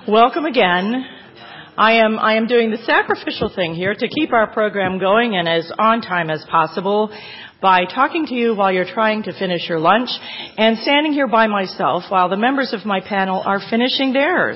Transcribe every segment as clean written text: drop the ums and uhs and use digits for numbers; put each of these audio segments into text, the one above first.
Welcome again. I am doing the sacrificial thing here to keep our program going and as on time as possible by talking to you while you're trying to finish your lunch and standing here by myself while the members of my panel are finishing theirs.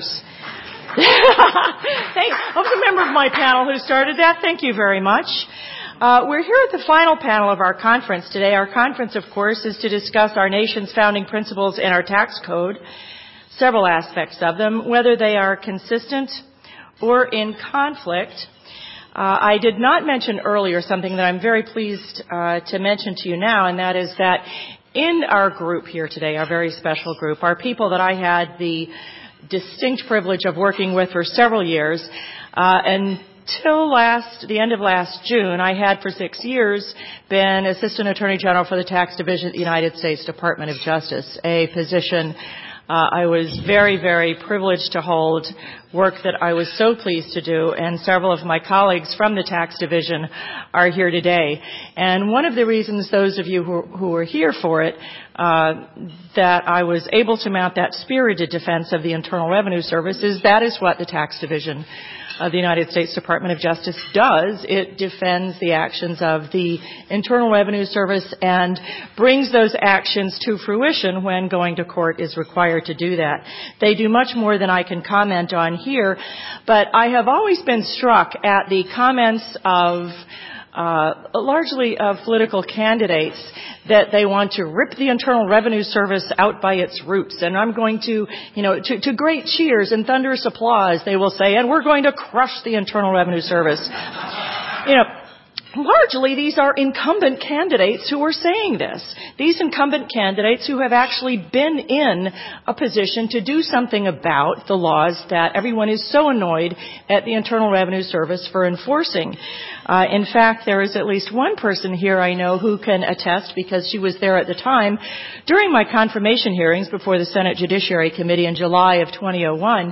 I was a member of my panel who started that. Thank you very much. We're here at the final panel of our conference today. Our conference, of course, is to discuss our nation's founding principles and our tax code, several aspects of them, whether they are consistent or in conflict. I did not mention earlier something that I'm very pleased to mention to you now, and that is that in our group here today, our very special group, are people that I had the distinct privilege of working with for several years. Until the end of last June, I had for 6 years been Assistant Attorney General for the Tax Division of the United States Department of Justice, a position I was very, very privileged to hold, work that I was so pleased to do, and several of my colleagues from the tax division are here today. And one of the reasons, those of you who were here for it, that I was able to mount that spirited defense of the Internal Revenue Service is that is what the tax division of the United States Department of Justice does. It defends the actions of the Internal Revenue Service and brings those actions to fruition when going to court is required to do that. They do much more than I can comment on here, but I have always been struck at the comments of largely of political candidates that they want to rip the Internal Revenue Service out by its roots. And I'm going to great cheers and thunderous applause, they will say, and we're going to crush the Internal Revenue Service. Largely, these are incumbent candidates who are saying this. These incumbent candidates who have actually been in a position to do something about the laws that everyone is so annoyed at the Internal Revenue Service for enforcing. In fact, there is at least one person here I know who can attest, because she was there at the time, during my confirmation hearings before the Senate Judiciary Committee in July of 2001,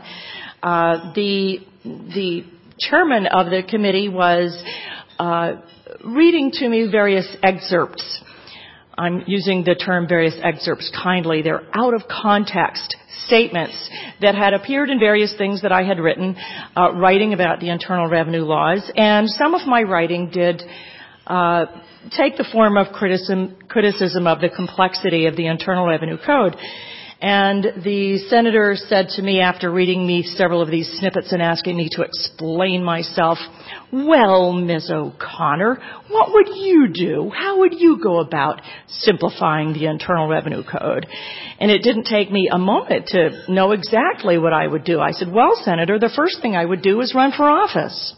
the chairman of the committee was reading to me various excerpts. I'm using the term various excerpts kindly. They're out of context statements that had appeared in various things that I had written, writing about the Internal Revenue laws. And some of my writing did take the form of criticism of the complexity of the Internal Revenue Code. And the senator said to me after reading me several of these snippets and asking me to explain myself, well, Ms. O'Connor, what would you do? How would you go about simplifying the Internal Revenue Code? And it didn't take me a moment to know exactly what I would do. I said, well, Senator, the first thing I would do is run for office.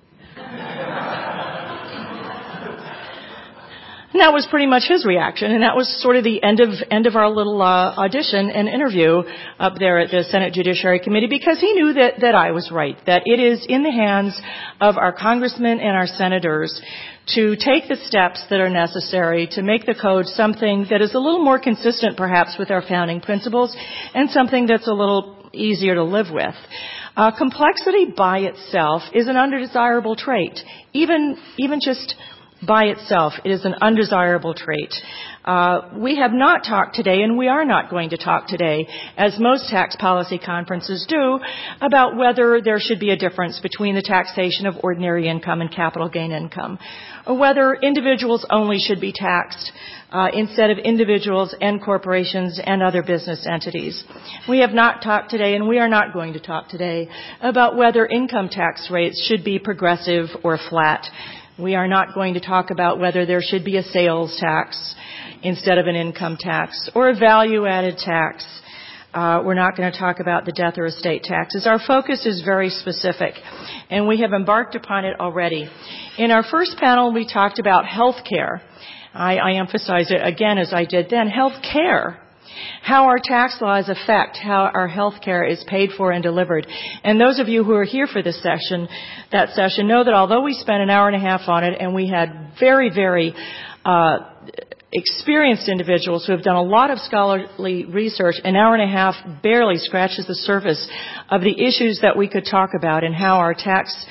And that was pretty much his reaction, and that was sort of the end of our little audition and interview up there at the Senate Judiciary Committee, because he knew that I was right, that it is in the hands of our congressmen and our senators to take the steps that are necessary to make the code something that is a little more consistent perhaps with our founding principles and something that's a little easier to live with. Complexity by itself is an undesirable trait, even just by itself, it is an undesirable trait. We have not talked today, and we are not going to talk today, as most tax policy conferences do, about whether there should be a difference between the taxation of ordinary income and capital gain income, or whether individuals only should be taxed instead of individuals and corporations and other business entities. We have not talked today, and we are not going to talk today, about whether income tax rates should be progressive or flat. We are not going to talk about whether there should be a sales tax instead of an income tax or a value-added tax. We're not going to talk about the death or estate taxes. Our focus is very specific, and we have embarked upon it already. In our first panel, we talked about health care. I emphasize it again as I did then, health care. How our tax laws affect how our health care is paid for and delivered. And those of you who are here for this session, know that although we spent an hour and a half on it, and we had very, very experienced individuals who have done a lot of scholarly research, an hour and a half barely scratches the surface of the issues that we could talk about and how our tax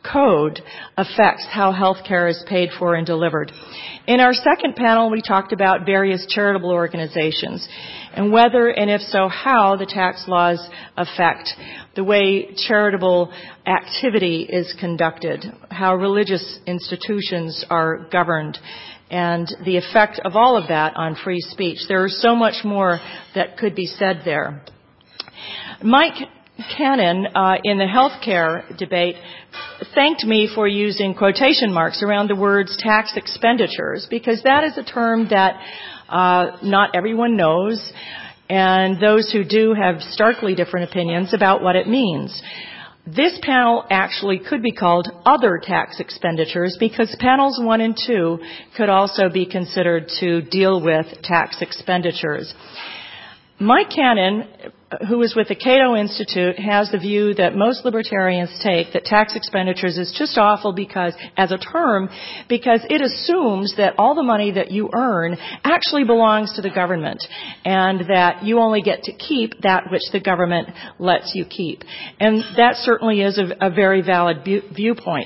code affects how health care is paid for and delivered. In our second panel, we talked about various charitable organizations and whether, and if so, how the tax laws affect the way charitable activity is conducted, how religious institutions are governed, and the effect of all of that on free speech. There is so much more that could be said there. Mike Cannon, in the healthcare debate, thanked me for using quotation marks around the words tax expenditures, because that is a term that not everyone knows, and those who do have starkly different opinions about what it means. This panel actually could be called other tax expenditures, because panels 1 and 2 could also be considered to deal with tax expenditures. Mike Cannon, who is with the Cato Institute, has the view that most libertarians take that tax expenditures is just awful because, as a term, because it assumes that all the money that you earn actually belongs to the government and that you only get to keep that which the government lets you keep. And that certainly is a very valid viewpoint.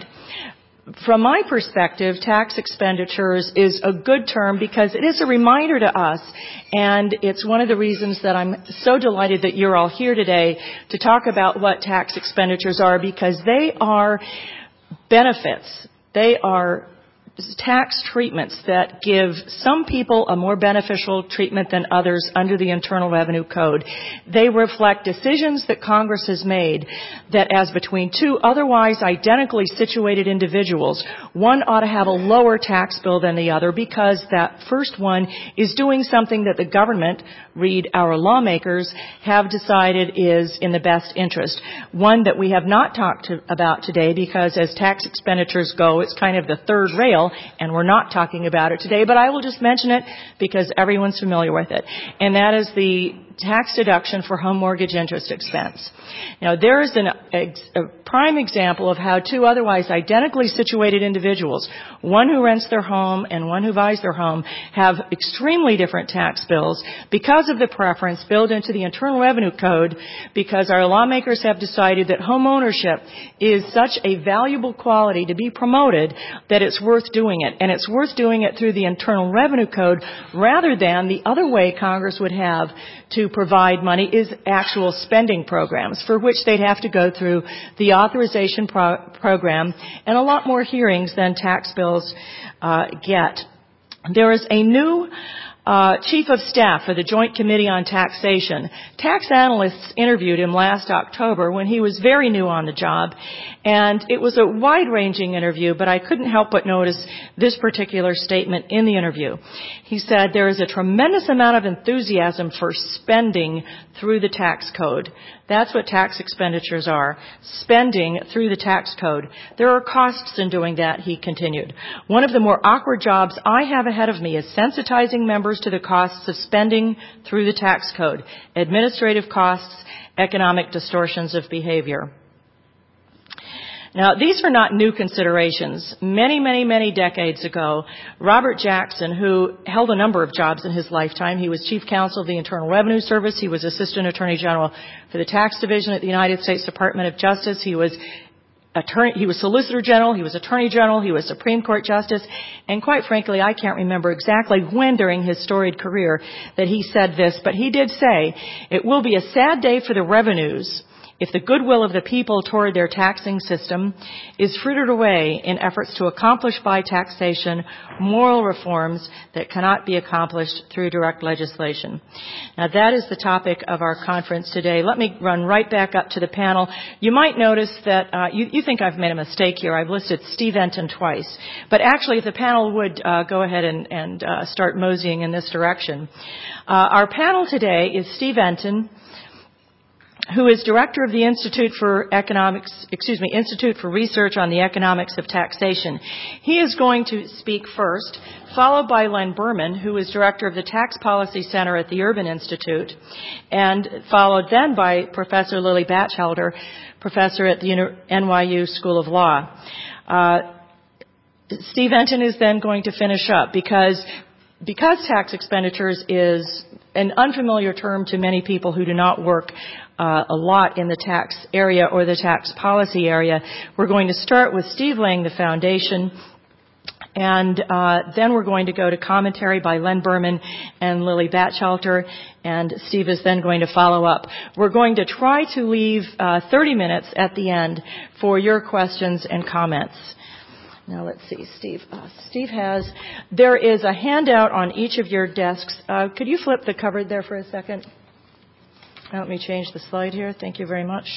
From my perspective, tax expenditures is a good term because it is a reminder to us, and it's one of the reasons that I'm so delighted that you're all here today to talk about what tax expenditures are, because they are benefits. They are tax treatments that give some people a more beneficial treatment than others under the Internal Revenue Code. They reflect decisions that Congress has made that, as between two otherwise identically situated individuals, one ought to have a lower tax bill than the other because that first one is doing something that the government, read our lawmakers, have decided is in the best interest. One that we have not talked about today because as tax expenditures go, it's kind of the third rail, and we're not talking about it today, but I will just mention it because everyone's familiar with it. And that is the tax deduction for home mortgage interest expense. Now, there is a prime example of how two otherwise identically situated individuals, one who rents their home and one who buys their home, have extremely different tax bills because of the preference built into the Internal Revenue Code, because our lawmakers have decided that home ownership is such a valuable quality to be promoted that it's worth doing it. And it's worth doing it through the Internal Revenue Code rather than the other way Congress would have to provide money is actual spending programs, for which they'd have to go through the authorization program and a lot more hearings than tax bills get. There is a new Chief of Staff for the Joint Committee on Taxation. Tax analysts interviewed him last October when he was very new on the job, and it was a wide-ranging interview, but I couldn't help but notice this particular statement in the interview. He said, "There is a tremendous amount of enthusiasm for spending through the tax code." That's what tax expenditures are, spending through the tax code. There are costs in doing that, he continued. "One of the more awkward jobs I have ahead of me is sensitizing members to the costs of spending through the tax code, administrative costs, economic distortions of behavior." Now, these are not new considerations. Many decades ago, Robert Jackson, who held a number of jobs in his lifetime, he was Chief Counsel of the Internal Revenue Service, he was Assistant Attorney General for the Tax Division at the United States Department of Justice, he was Solicitor General, he was Attorney General, he was Supreme Court Justice, and quite frankly, I can't remember exactly when during his storied career that he said this, but he did say, "It will be a sad day for the revenues if the goodwill of the people toward their taxing system is frittered away in efforts to accomplish by taxation moral reforms that cannot be accomplished through direct legislation." Now, that is the topic of our conference today. Let me run right back up to the panel. You might notice that you think I've made a mistake here. I've listed Steve Enton twice. But actually, if the panel would go ahead and start moseying in this direction. Our panel today is Steve Enton, who is director of the Institute for Research on the Economics of Taxation. He is going to speak first, followed by Len Berman, who is director of the Tax Policy Center at the Urban Institute, and followed then by Professor Lily Batchelder, professor at the NYU School of Law. Steve Enton is then going to finish up because tax expenditures is an unfamiliar term to many people who do not work a lot in the tax area or the tax policy area. We're going to start with Steve laying the foundation, and then we're going to go to commentary by Len Berman and Lily Batchelter, and Steve is then going to follow up. We're going to try to leave 30 minutes at the end for your questions and comments. Now let's see, Steve. There is a handout on each of your desks. Could you flip the cover there for a second? Let me change the slide here. Thank you very much.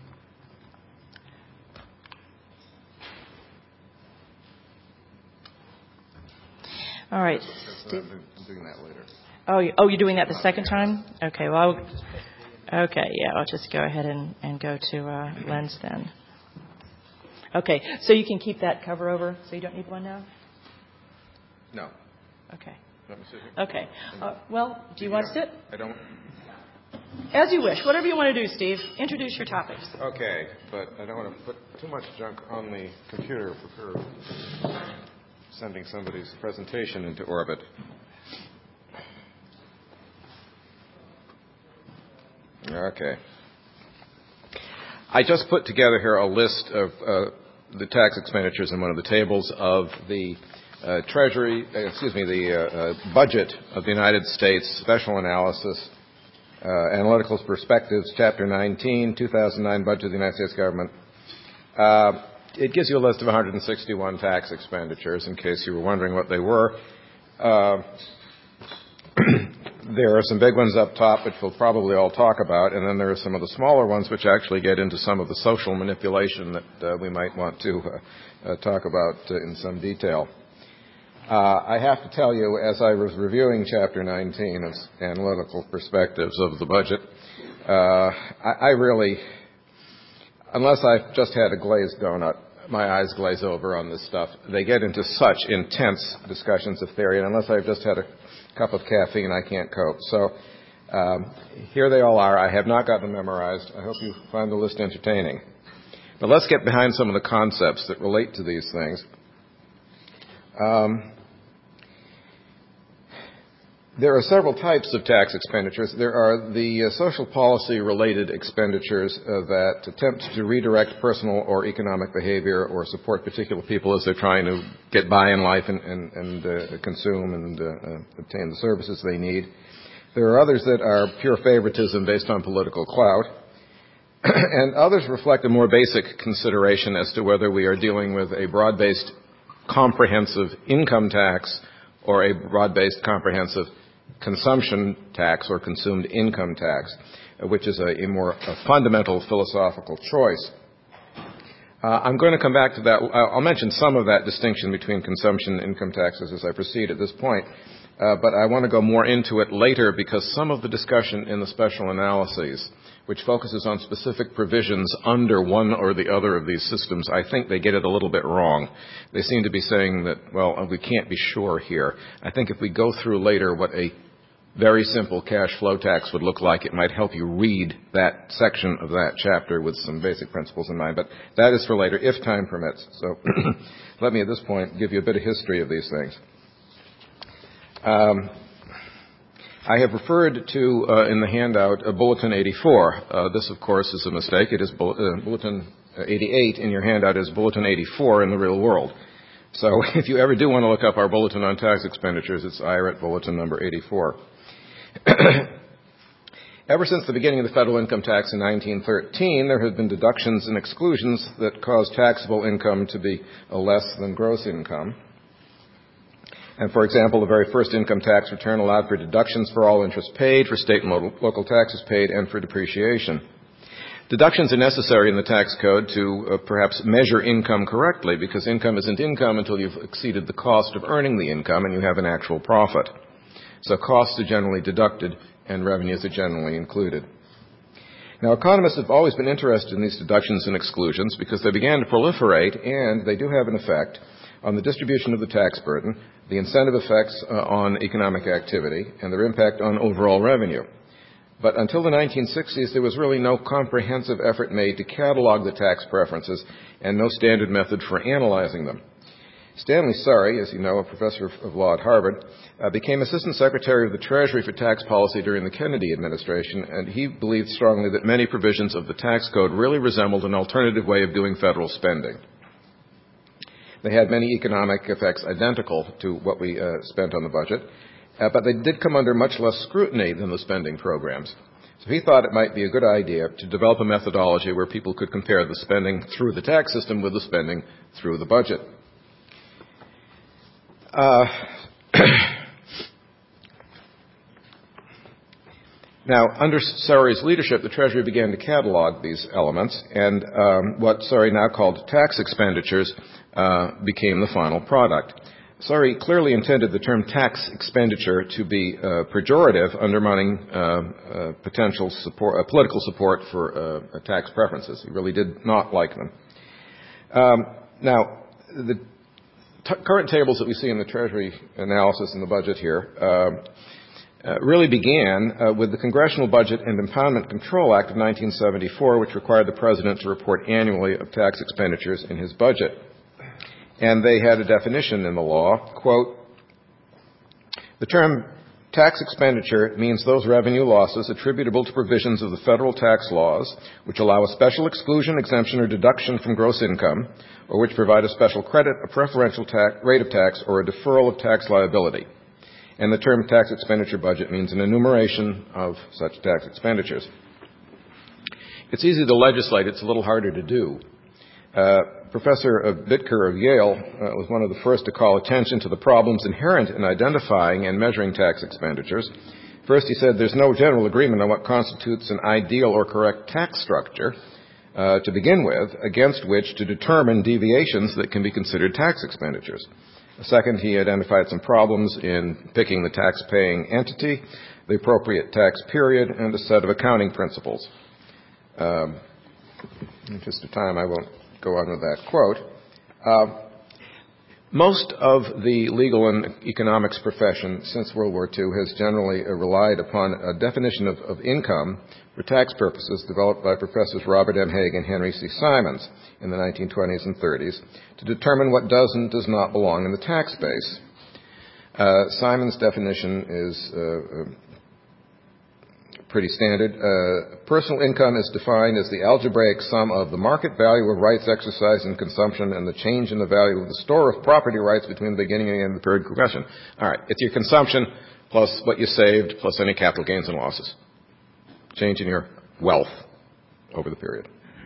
All right, Steve. I'm doing that later. Oh, you're doing that the second time? Okay, well, I'll just go ahead and go to Len's then. Okay, so you can keep that cover over, so you don't need one now? No. Okay. Let me sit here. Okay. Well, do you want to sit? I don't. As you wish. Whatever you want to do, Steve. Introduce your topics. Okay, but I don't want to put too much junk on the computer for sending somebody's presentation into orbit. Okay. I just put together here a list of the tax expenditures in one of the tables of the budget of the United States Special Analysis, Analytical Perspectives, Chapter 19, 2009 Budget of the United States Government. It gives you a list of 161 tax expenditures, in case you were wondering what they were. There are some big ones up top, which we'll probably all talk about, and then there are some of the smaller ones which actually get into some of the social manipulation that we might want to talk about in some detail. I have to tell you, as I was reviewing Chapter 19 of Analytical Perspectives of the budget, I really, unless I've just had a glazed donut, my eyes glaze over on this stuff. They get into such intense discussions of theory, and unless I've just had a cup of caffeine, I can't cope. So here they all are. I have not got them memorized. I hope you find the list entertaining. But let's get behind some of the concepts that relate to these things. There are several types of tax expenditures. There are the social policy-related expenditures that attempt to redirect personal or economic behavior or support particular people as they're trying to get by in life and consume and obtain the services they need. There are others that are pure favoritism based on political clout. And others reflect a more basic consideration as to whether we are dealing with a broad-based comprehensive income tax or a broad-based comprehensive consumption tax or consumed income tax, which is a more fundamental philosophical choice. I'm going to come back to that. I'll mention some of that distinction between consumption and income taxes as I proceed at this point, but I want to go more into it later because some of the discussion in the special analyses, which focuses on specific provisions under one or the other of these systems, I think they get it a little bit wrong. They seem to be saying that, well, we can't be sure here. I think if we go through later what a very simple cash flow tax would look like, it might help you read that section of that chapter with some basic principles in mind. But that is for later, if time permits. So let me at this point give you a bit of history of these things. I have referred to, in the handout, Bulletin 84. This, of course, is a mistake. It is Bulletin 88 in your handout is Bulletin 84 in the real world. So if you ever do want to look up our Bulletin on Tax Expenditures, it's IRET Bulletin number 84. Ever since the beginning of the federal income tax in 1913, there have been deductions and exclusions that cause taxable income to be less than gross income. And, for example, the very first income tax return allowed for deductions for all interest paid, for state and local taxes paid, and for depreciation. Deductions are necessary in the tax code to perhaps measure income correctly, because income isn't income until you've exceeded the cost of earning the income and you have an actual profit. So costs are generally deducted and revenues are generally included. Now, economists have always been interested in these deductions and exclusions because they began to proliferate, and they do have an effect on the distribution of the tax burden, the incentive effects on economic activity, and their impact on overall revenue. But until the 1960s, there was really no comprehensive effort made to catalog the tax preferences and no standard method for analyzing them. Stanley Surrey, as you know, a professor of law at Harvard, became Assistant Secretary of the Treasury for Tax Policy during the Kennedy administration, and he believed strongly that many provisions of the tax code really resembled an alternative way of doing federal spending. They had many economic effects identical to what we spent on the budget, but they did come under much less scrutiny than the spending programs. So he thought it might be a good idea to develop a methodology where people could compare the spending through the tax system with the spending through the budget. Now, under Surrey's leadership, the Treasury began to catalog these elements, and what Surrey now called tax expenditures became the final product. Surrey clearly intended the term tax expenditure to be pejorative, undermining potential support, political support for tax preferences. He really did not like them. Now, the current tables that we see in the Treasury analysis in the budget here really began with the Congressional Budget and Impoundment Control Act of 1974, which required the President to report annually of tax expenditures in his budget. And they had a definition in the law, quote, "The term tax expenditure means those revenue losses attributable to provisions of the federal tax laws which allow a special exclusion, exemption, or deduction from gross income, or which provide a special credit, a preferential rate of tax, or a deferral of tax liability. And the term tax expenditure budget means an enumeration of such tax expenditures." It's easy to legislate. It's a little harder to do. Professor Bitker of Yale was one of the first to call attention to the problems inherent in identifying and measuring tax expenditures. First, he said there's no general agreement on what constitutes an ideal or correct tax structure to begin with, against which to determine deviations that can be considered tax expenditures. Second, he identified some problems in picking the tax-paying entity, the appropriate tax period, and a set of accounting principles. In the interest of time, I won't go on with that quote. Most of the legal and economics profession since World War II has generally relied upon a definition of income for tax purposes developed by Professors Robert M. Haig and Henry C. Simons in the 1920s and 30s to determine what does and does not belong in the tax base. Simons' definition is pretty standard. Personal income is defined as the algebraic sum of the market value of rights exercised in consumption and the change in the value of the store of property rights between the beginning and the end of the period of progression. All right, it's your consumption plus what you saved plus any capital gains and losses. Change in your wealth over the period.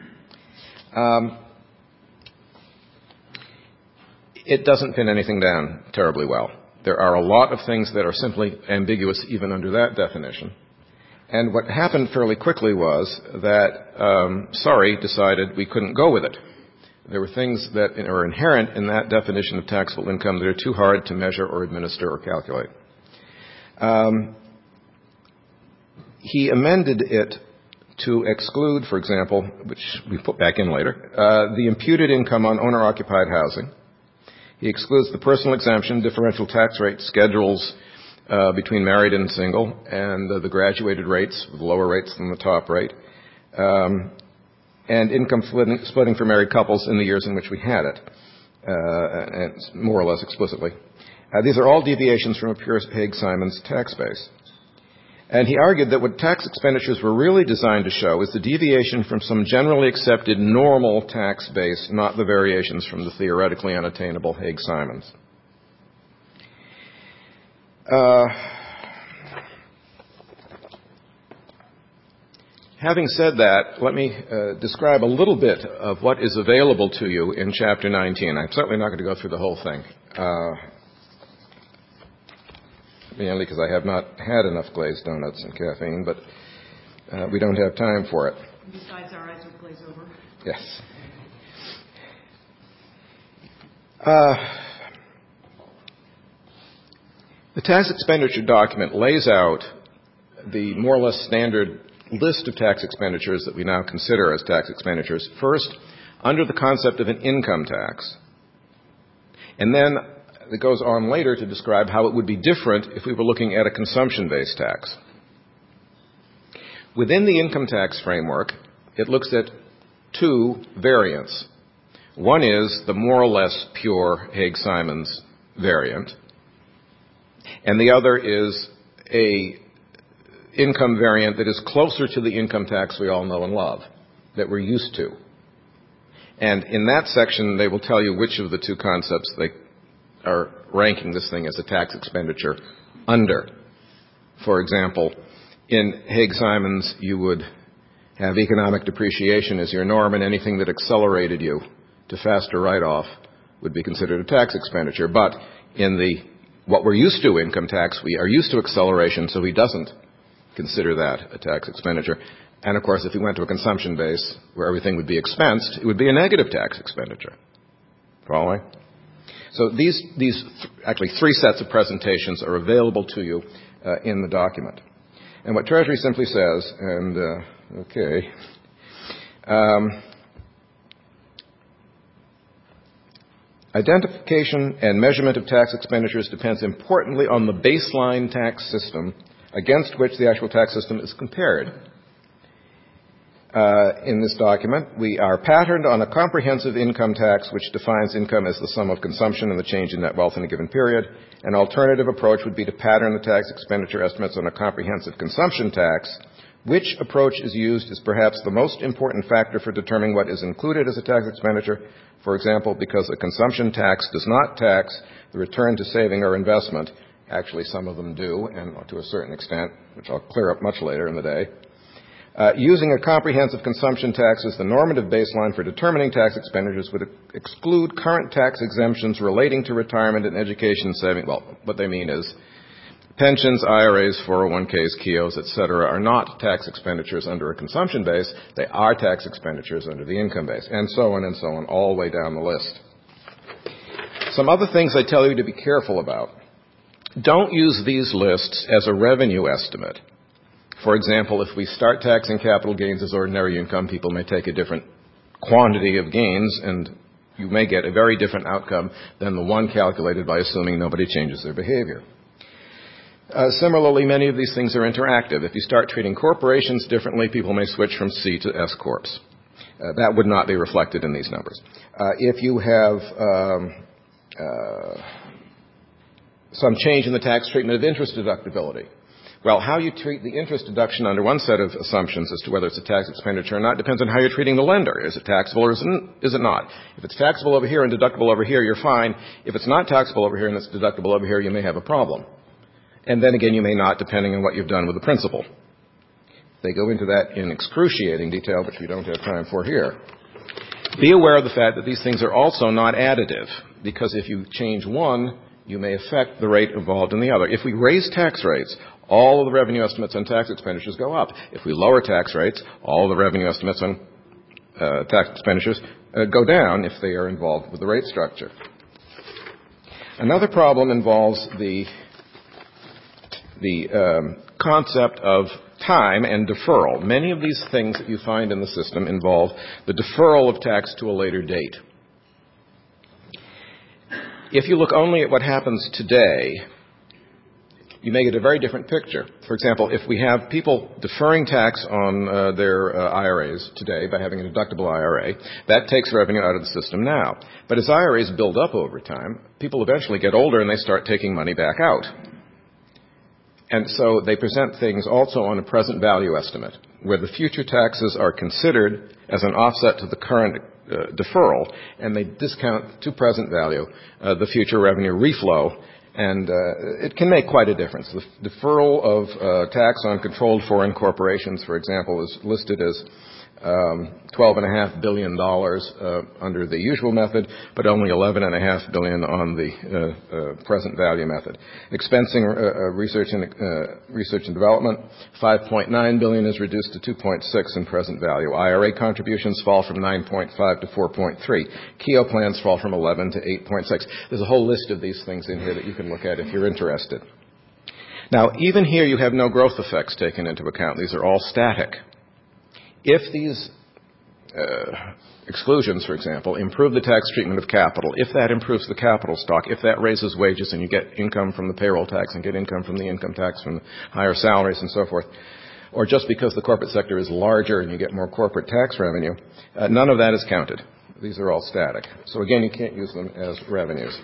It doesn't pin anything down terribly well. There are a lot of things that are simply ambiguous even under that definition. And what happened fairly quickly was that Surrey decided we couldn't go with it. There were things that are inherent in that definition of taxable income that are too hard to measure or administer or calculate. He amended it to exclude, for example, which we put back in later, the imputed income on owner-occupied housing. He excludes the personal exemption, differential tax rate schedules between married and single, and the graduated rates, with lower rates than the top rate, and income splitting for married couples in the years in which we had it, and more or less explicitly. These are all deviations from a pure Haig-Simons tax base. And he argued that what tax expenditures were really designed to show is the deviation from some generally accepted normal tax base, not the variations from the theoretically unattainable Haig-Simons. Having said that, let me describe a little bit of what is available to you in Chapter 19. I'm certainly not going to go through the whole thing, mainly because I have not had enough glazed donuts and caffeine, but we don't have time for it. Besides, our eyes would glaze over. Yes. The tax expenditure document lays out the more or less standard list of tax expenditures that we now consider as tax expenditures. First, under the concept of an income tax. And then it goes on later to describe how it would be different if we were looking at a consumption-based tax. Within the income tax framework, it looks at two variants. One is the more or less pure Haig-Simons variant, and the other is a income variant that is closer to the income tax we all know and love, that we're used to. And in that section, they will tell you which of the two concepts they are ranking this thing as a tax expenditure under. For example, in Haig-Simons, you would have economic depreciation as your norm, and anything that accelerated you to faster write-off would be considered a tax expenditure. But in the what we're used to income tax, we are used to acceleration, so he doesn't consider that a tax expenditure. And, of course, if he went to a consumption base where everything would be expensed, it would be a negative tax expenditure. Following? So these actually three sets of presentations are available to you in the document. And what Treasury simply says, and, identification and measurement of tax expenditures depends importantly on the baseline tax system against which the actual tax system is compared. In this document, we are patterned on a comprehensive income tax which defines income as the sum of consumption and the change in net wealth in a given period. An alternative approach would be to pattern the tax expenditure estimates on a comprehensive consumption tax. Which approach is used is perhaps the most important factor for determining what is included as a tax expenditure. For example, because a consumption tax does not tax the return to saving or investment. Actually, some of them do, and to a certain extent, which I'll clear up much later in the day. Using a comprehensive consumption tax as the normative baseline for determining tax expenditures would exclude current tax exemptions relating to retirement and education saving. Well, what they mean is pensions, IRAs, 401ks, KIOs, etc. are not tax expenditures under a consumption base. They are tax expenditures under the income base, and so on, all the way down the list. Some other things I tell you to be careful about. Don't use these lists as a revenue estimate. For example, if we start taxing capital gains as ordinary income, people may take a different quantity of gains, and you may get a very different outcome than the one calculated by assuming nobody changes their behavior. Similarly, many of these things are interactive. If you start treating corporations differently, people may switch from C to S corps. That would not be reflected in these numbers. If you have some change in the tax treatment of interest deductibility, well, how you treat the interest deduction under one set of assumptions as to whether it's a tax expenditure or not depends on how you're treating the lender. Is it taxable or is it not? If it's taxable over here and deductible over here, you're fine. If it's not taxable over here and it's deductible over here, you may have a problem. And then again, you may not, depending on what you've done with the principal. They go into that in excruciating detail, which we don't have time for here. Be aware of the fact that these things are also not additive, because if you change one, you may affect the rate involved in the other. If we raise tax rates, all of the revenue estimates on tax expenditures go up. If we lower tax rates, all of the revenue estimates on tax expenditures go down if they are involved with the rate structure. Another problem involves the concept of time and deferral. Many of these things that you find in the system involve the deferral of tax to a later date. If you look only at what happens today, you may get a very different picture. For example, if we have people deferring tax on their IRAs today by having a deductible IRA, that takes revenue out of the system now. But as IRAs build up over time, people eventually get older and they start taking money back out. And so they present things also on a present value estimate, where the future taxes are considered as an offset to the current deferral, and they discount to present value the future revenue reflow. And it can make quite a difference. The deferral of tax on controlled foreign corporations, for example, is listed as $12.5 billion under the usual method, but only $11.5 billion on the present value method. Expensing research and development, $5.9 billion is reduced to $2.6 in present value. IRA contributions fall from 9.5 to 4.3. KIO plans fall from 11 to 8.6. There's a whole list of these things in here that you can look at if you're interested. Now, even here you have no growth effects taken into account. These are all static. If these exclusions, for example, improve the tax treatment of capital, if that improves the capital stock, if that raises wages and you get income from the payroll tax and get income from the income tax from the higher salaries and so forth, or just because the corporate sector is larger and you get more corporate tax revenue, none of that is counted. These are all static. So again, you can't use them as revenues.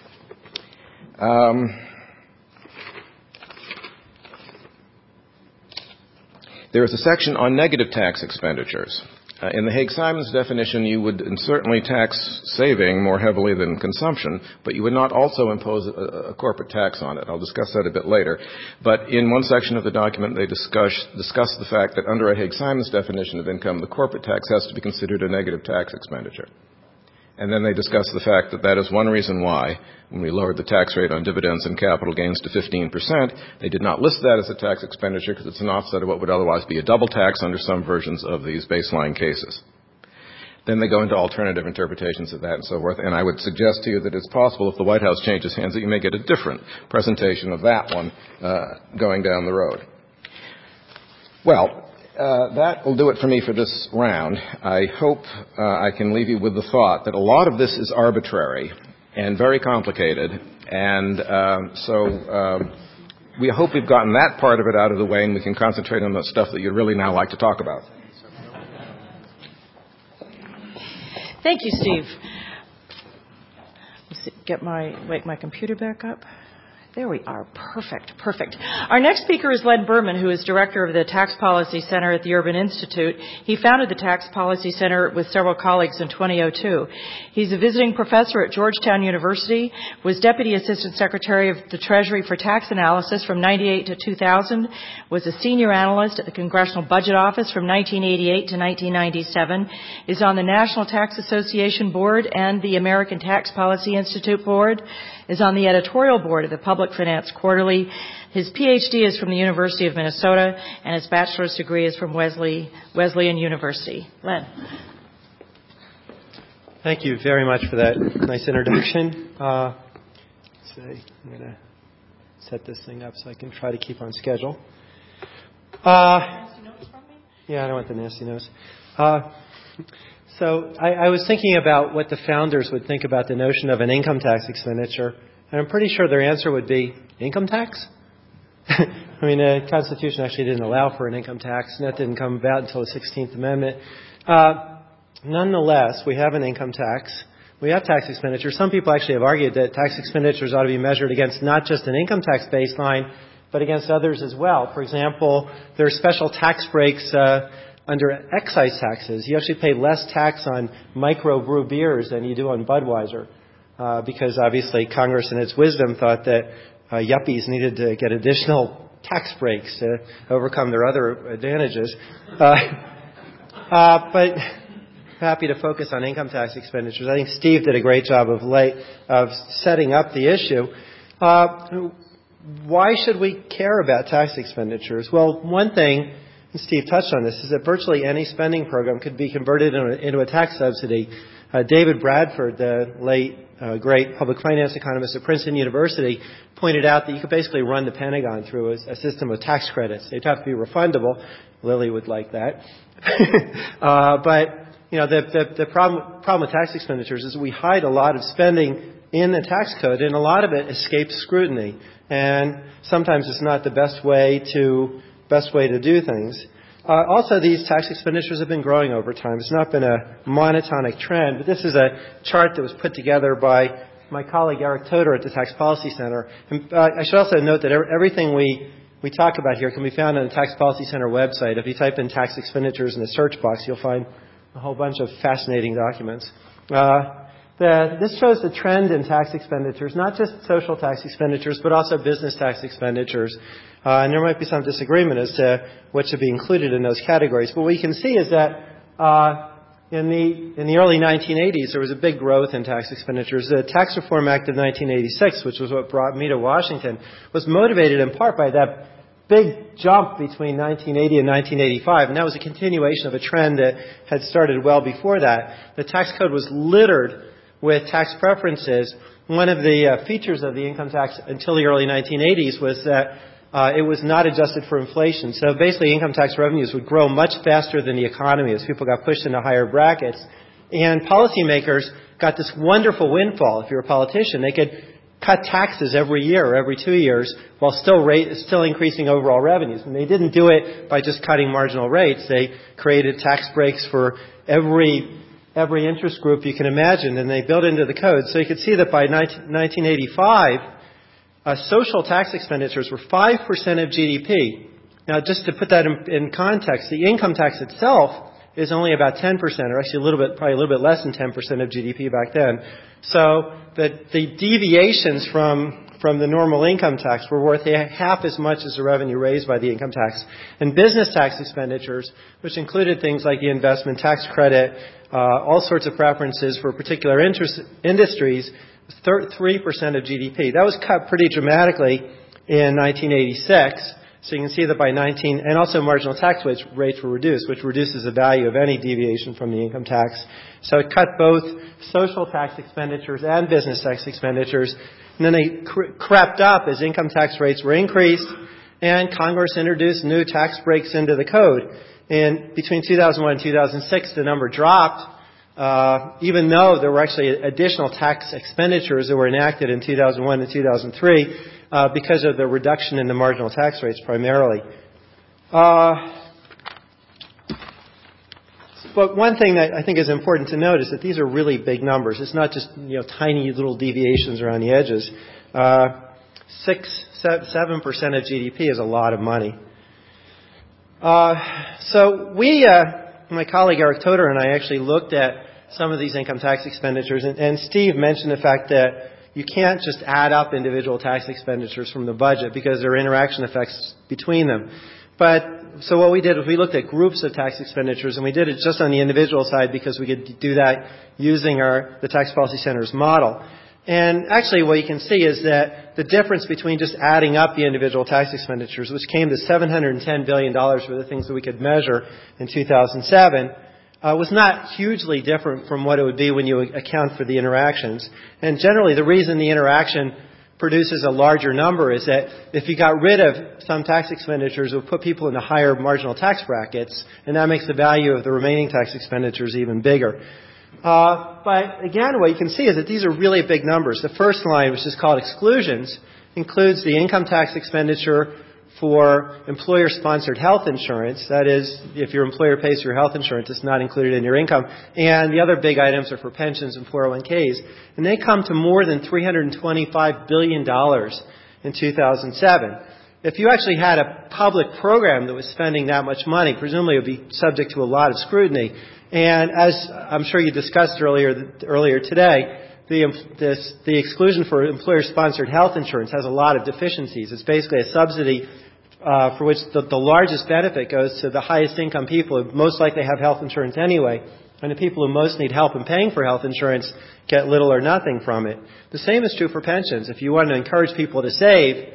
There is a section on negative tax expenditures. In the Haig-Simons definition, you would certainly tax saving more heavily than consumption, but you would not also impose a corporate tax on it. I'll discuss that a bit later. But in one section of the document, they discuss the fact that under a Haig-Simons definition of income, the corporate tax has to be considered a negative tax expenditure. And then they discuss the fact that that is one reason why, when we lowered the tax rate on dividends and capital gains to 15%, they did not list that as a tax expenditure because it's an offset of what would otherwise be a double tax under some versions of these baseline cases. Then they go into alternative interpretations of that and so forth. And I would suggest to you that it's possible if the White House changes hands that you may get a different presentation of that one going down the road. Well, that will do it for me for this round. I hope I can leave you with the thought that a lot of this is arbitrary and very complicated, and we hope we've gotten that part of it out of the way and we can concentrate on the stuff that you'd really now like to talk about. Thank you, Steve. Let's wake my computer back up. There we are. Perfect. Our next speaker is Len Berman, who is director of the Tax Policy Center at the Urban Institute. He founded the Tax Policy Center with several colleagues in 2002. He's a visiting professor at Georgetown University, was Deputy Assistant Secretary of the Treasury for Tax Analysis from 98 to 2000, was a senior analyst at the Congressional Budget Office from 1988 to 1997, is on the National Tax Association Board and the American Tax Policy Institute Board, is on the editorial board of the Public Finance Quarterly. His PhD is from the University of Minnesota, and his bachelor's degree is from Wesleyan University. Len. Thank you very much for that nice introduction. I'm going to set this thing up so I can try to keep on schedule. Nasty notes from me? Yeah, I don't want the nasty notes. So I was thinking about what the founders would think about the notion of an income tax expenditure, and I'm pretty sure their answer would be income tax. I mean, the Constitution actually didn't allow for an income tax, and that didn't come about until the 16th Amendment. Nonetheless, we have an income tax. We have tax expenditures. Some people actually have argued that tax expenditures ought to be measured against not just an income tax baseline, but against others as well. For example, there are special tax breaks under excise taxes. You actually pay less tax on microbrew beers than you do on Budweiser, because obviously Congress in its wisdom thought that yuppies needed to get additional tax breaks to overcome their other advantages. But happy to focus on income tax expenditures. I think Steve did a great job of setting up the issue. Why should we care about tax expenditures? Well, one thing, and Steve touched on this, is that virtually any spending program could be converted into a tax subsidy. David Bradford, the late great public finance economist at Princeton University, pointed out that you could basically run the Pentagon through a system of tax credits. They'd have to be refundable. Lily would like that. But you know, the problem with tax expenditures is we hide a lot of spending in the tax code, and a lot of it escapes scrutiny. And sometimes it's not the best way to do things. Also, these tax expenditures have been growing over time. It's not been a monotonic trend, but this is a chart that was put together by my colleague Eric Toder at the Tax Policy Center. And I should also note that everything we talk about here can be found on the Tax Policy Center website. If you type in tax expenditures in the search box, you'll find a whole bunch of fascinating documents. This shows the trend in tax expenditures, not just social tax expenditures, but also business tax expenditures. And there might be some disagreement as to what should be included in those categories. But what you can see is that in the early 1980s, there was a big growth in tax expenditures. The Tax Reform Act of 1986, which was what brought me to Washington, was motivated in part by that big jump between 1980 and 1985, and that was a continuation of a trend that had started well before that. The tax code was littered with tax preferences. One of the features of the income tax until the early 1980s was that it was not adjusted for inflation. So basically, income tax revenues would grow much faster than the economy as people got pushed into higher brackets. And policymakers got this wonderful windfall. If you're a politician, they could cut taxes every year or every 2 years while still increasing overall revenues. And they didn't do it by just cutting marginal rates. They created tax breaks for every every interest group you can imagine, and they built into the code. So you could see that by 1985, social tax expenditures were 5% of GDP. Now, just to put that in context, the income tax itself is only about 10%, or actually probably a little bit less than 10% of GDP back then. So the deviations from the normal income tax were worth half as much as the revenue raised by the income tax. And business tax expenditures, which included things like the investment tax credit, all sorts of preferences for particular industries, 3% of GDP. That was cut pretty dramatically in 1986. So you can see that by and also marginal tax rates were reduced, which reduces the value of any deviation from the income tax. So it cut both social tax expenditures and business tax expenditures. And then they crept up as income tax rates were increased, and Congress introduced new tax breaks into the code. And between 2001 and 2006, the number dropped, even though there were actually additional tax expenditures that were enacted in 2001 and 2003 because of the reduction in the marginal tax rates primarily. But one thing that I think is important to note is that these are really big numbers. It's not just tiny little deviations around the edges. 7% of GDP is a lot of money. So my colleague Eric Toder and I actually looked at some of these income tax expenditures, and Steve mentioned the fact that you can't just add up individual tax expenditures from the budget because there are interaction effects between them. So what we did was we looked at groups of tax expenditures, and we did it just on the individual side because we could do that using the Tax Policy Center's model. And actually what you can see is that the difference between just adding up the individual tax expenditures, which came to $710 billion for the things that we could measure in 2007, was not hugely different from what it would be when you account for the interactions. And generally the reason the interaction produces a larger number is that if you got rid of some tax expenditures, it would put people in the higher marginal tax brackets, and that makes the value of the remaining tax expenditures even bigger. But again, what you can see is that these are really big numbers. The first line, which is called exclusions, includes the income tax expenditure for employer-sponsored health insurance. That is, if your employer pays for your health insurance, it's not included in your income. And the other big items are for pensions and 401ks. And they come to more than $325 billion in 2007. If you actually had a public program that was spending that much money, presumably it would be subject to a lot of scrutiny. And as I'm sure you discussed earlier today, the exclusion for employer-sponsored health insurance has a lot of deficiencies. It's basically a subsidy for which the largest benefit goes to the highest income people who most likely have health insurance anyway. And the people who most need help in paying for health insurance get little or nothing from it. The same is true for pensions. If you want to encourage people to save,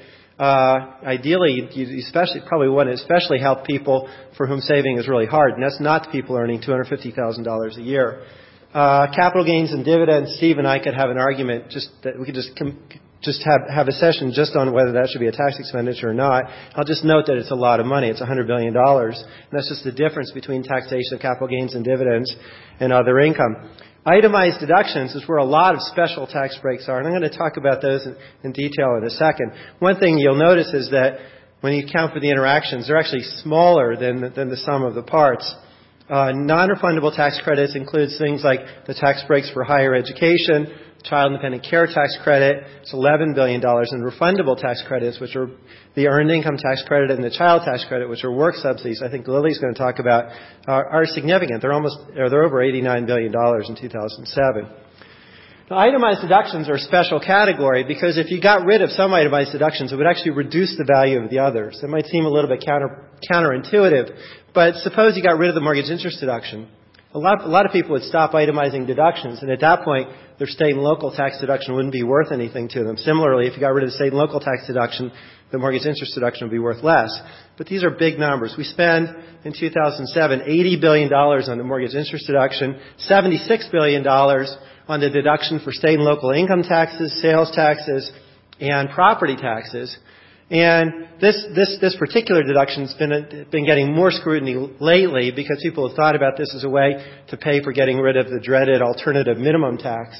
ideally, you probably want to especially help people for whom saving is really hard. And that's not the people earning $250,000 a year. Capital gains and dividends, Steve and I could have an argument we could just have a session just on whether that should be a tax expenditure or not. I'll just note that it's a lot of money. It's $100 billion. And that's just the difference between taxation of capital gains and dividends and other income. Itemized deductions is where a lot of special tax breaks are, and I'm going to talk about those in detail in a second. One thing you'll notice is that when you account for the interactions, they're actually smaller than the sum of the parts. Non-refundable tax credits includes things like the tax breaks for higher education, child independent care tax credit, it's $11 billion, and refundable tax credits, which are the earned income tax credit and the child tax credit, which are work subsidies, I think Lily's going to talk about, are significant. They're over $89 billion in 2007. Now, itemized deductions are a special category because if you got rid of some itemized deductions, it would actually reduce the value of the others. It might seem a little bit counterintuitive, but suppose you got rid of the mortgage interest deduction. A lot of people would stop itemizing deductions, and at that point, their state and local tax deduction wouldn't be worth anything to them. Similarly, if you got rid of the state and local tax deduction, the mortgage interest deduction would be worth less. But these are big numbers. We spend, in 2007, $80 billion on the mortgage interest deduction, $76 billion on the deduction for state and local income taxes, sales taxes, and property taxes. And this particular deduction's been getting more scrutiny lately because people have thought about this as a way to pay for getting rid of the dreaded alternative minimum tax.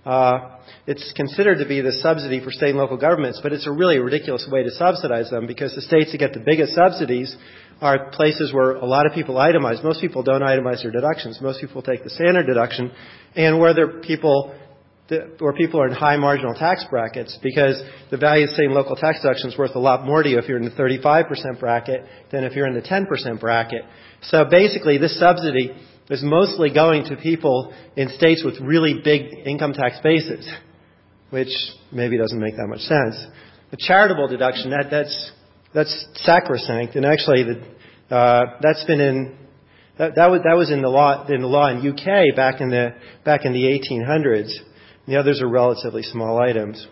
It's considered to be the subsidy for state and local governments, but it's a really ridiculous way to subsidize them because the states that get the biggest subsidies are places where a lot of people itemize. Most people don't itemize their deductions. Most people take the standard deduction, and where people are in high marginal tax brackets, because the value of state and local tax deduction is worth a lot more to you if you're in the 35% bracket than if you're in the 10% bracket. So basically, this subsidy is mostly going to people in states with really big income tax bases, which maybe doesn't make that much sense. The charitable deduction, that's sacrosanct, and actually that's been that was in the law in UK back in the 1800s. The others are relatively small items.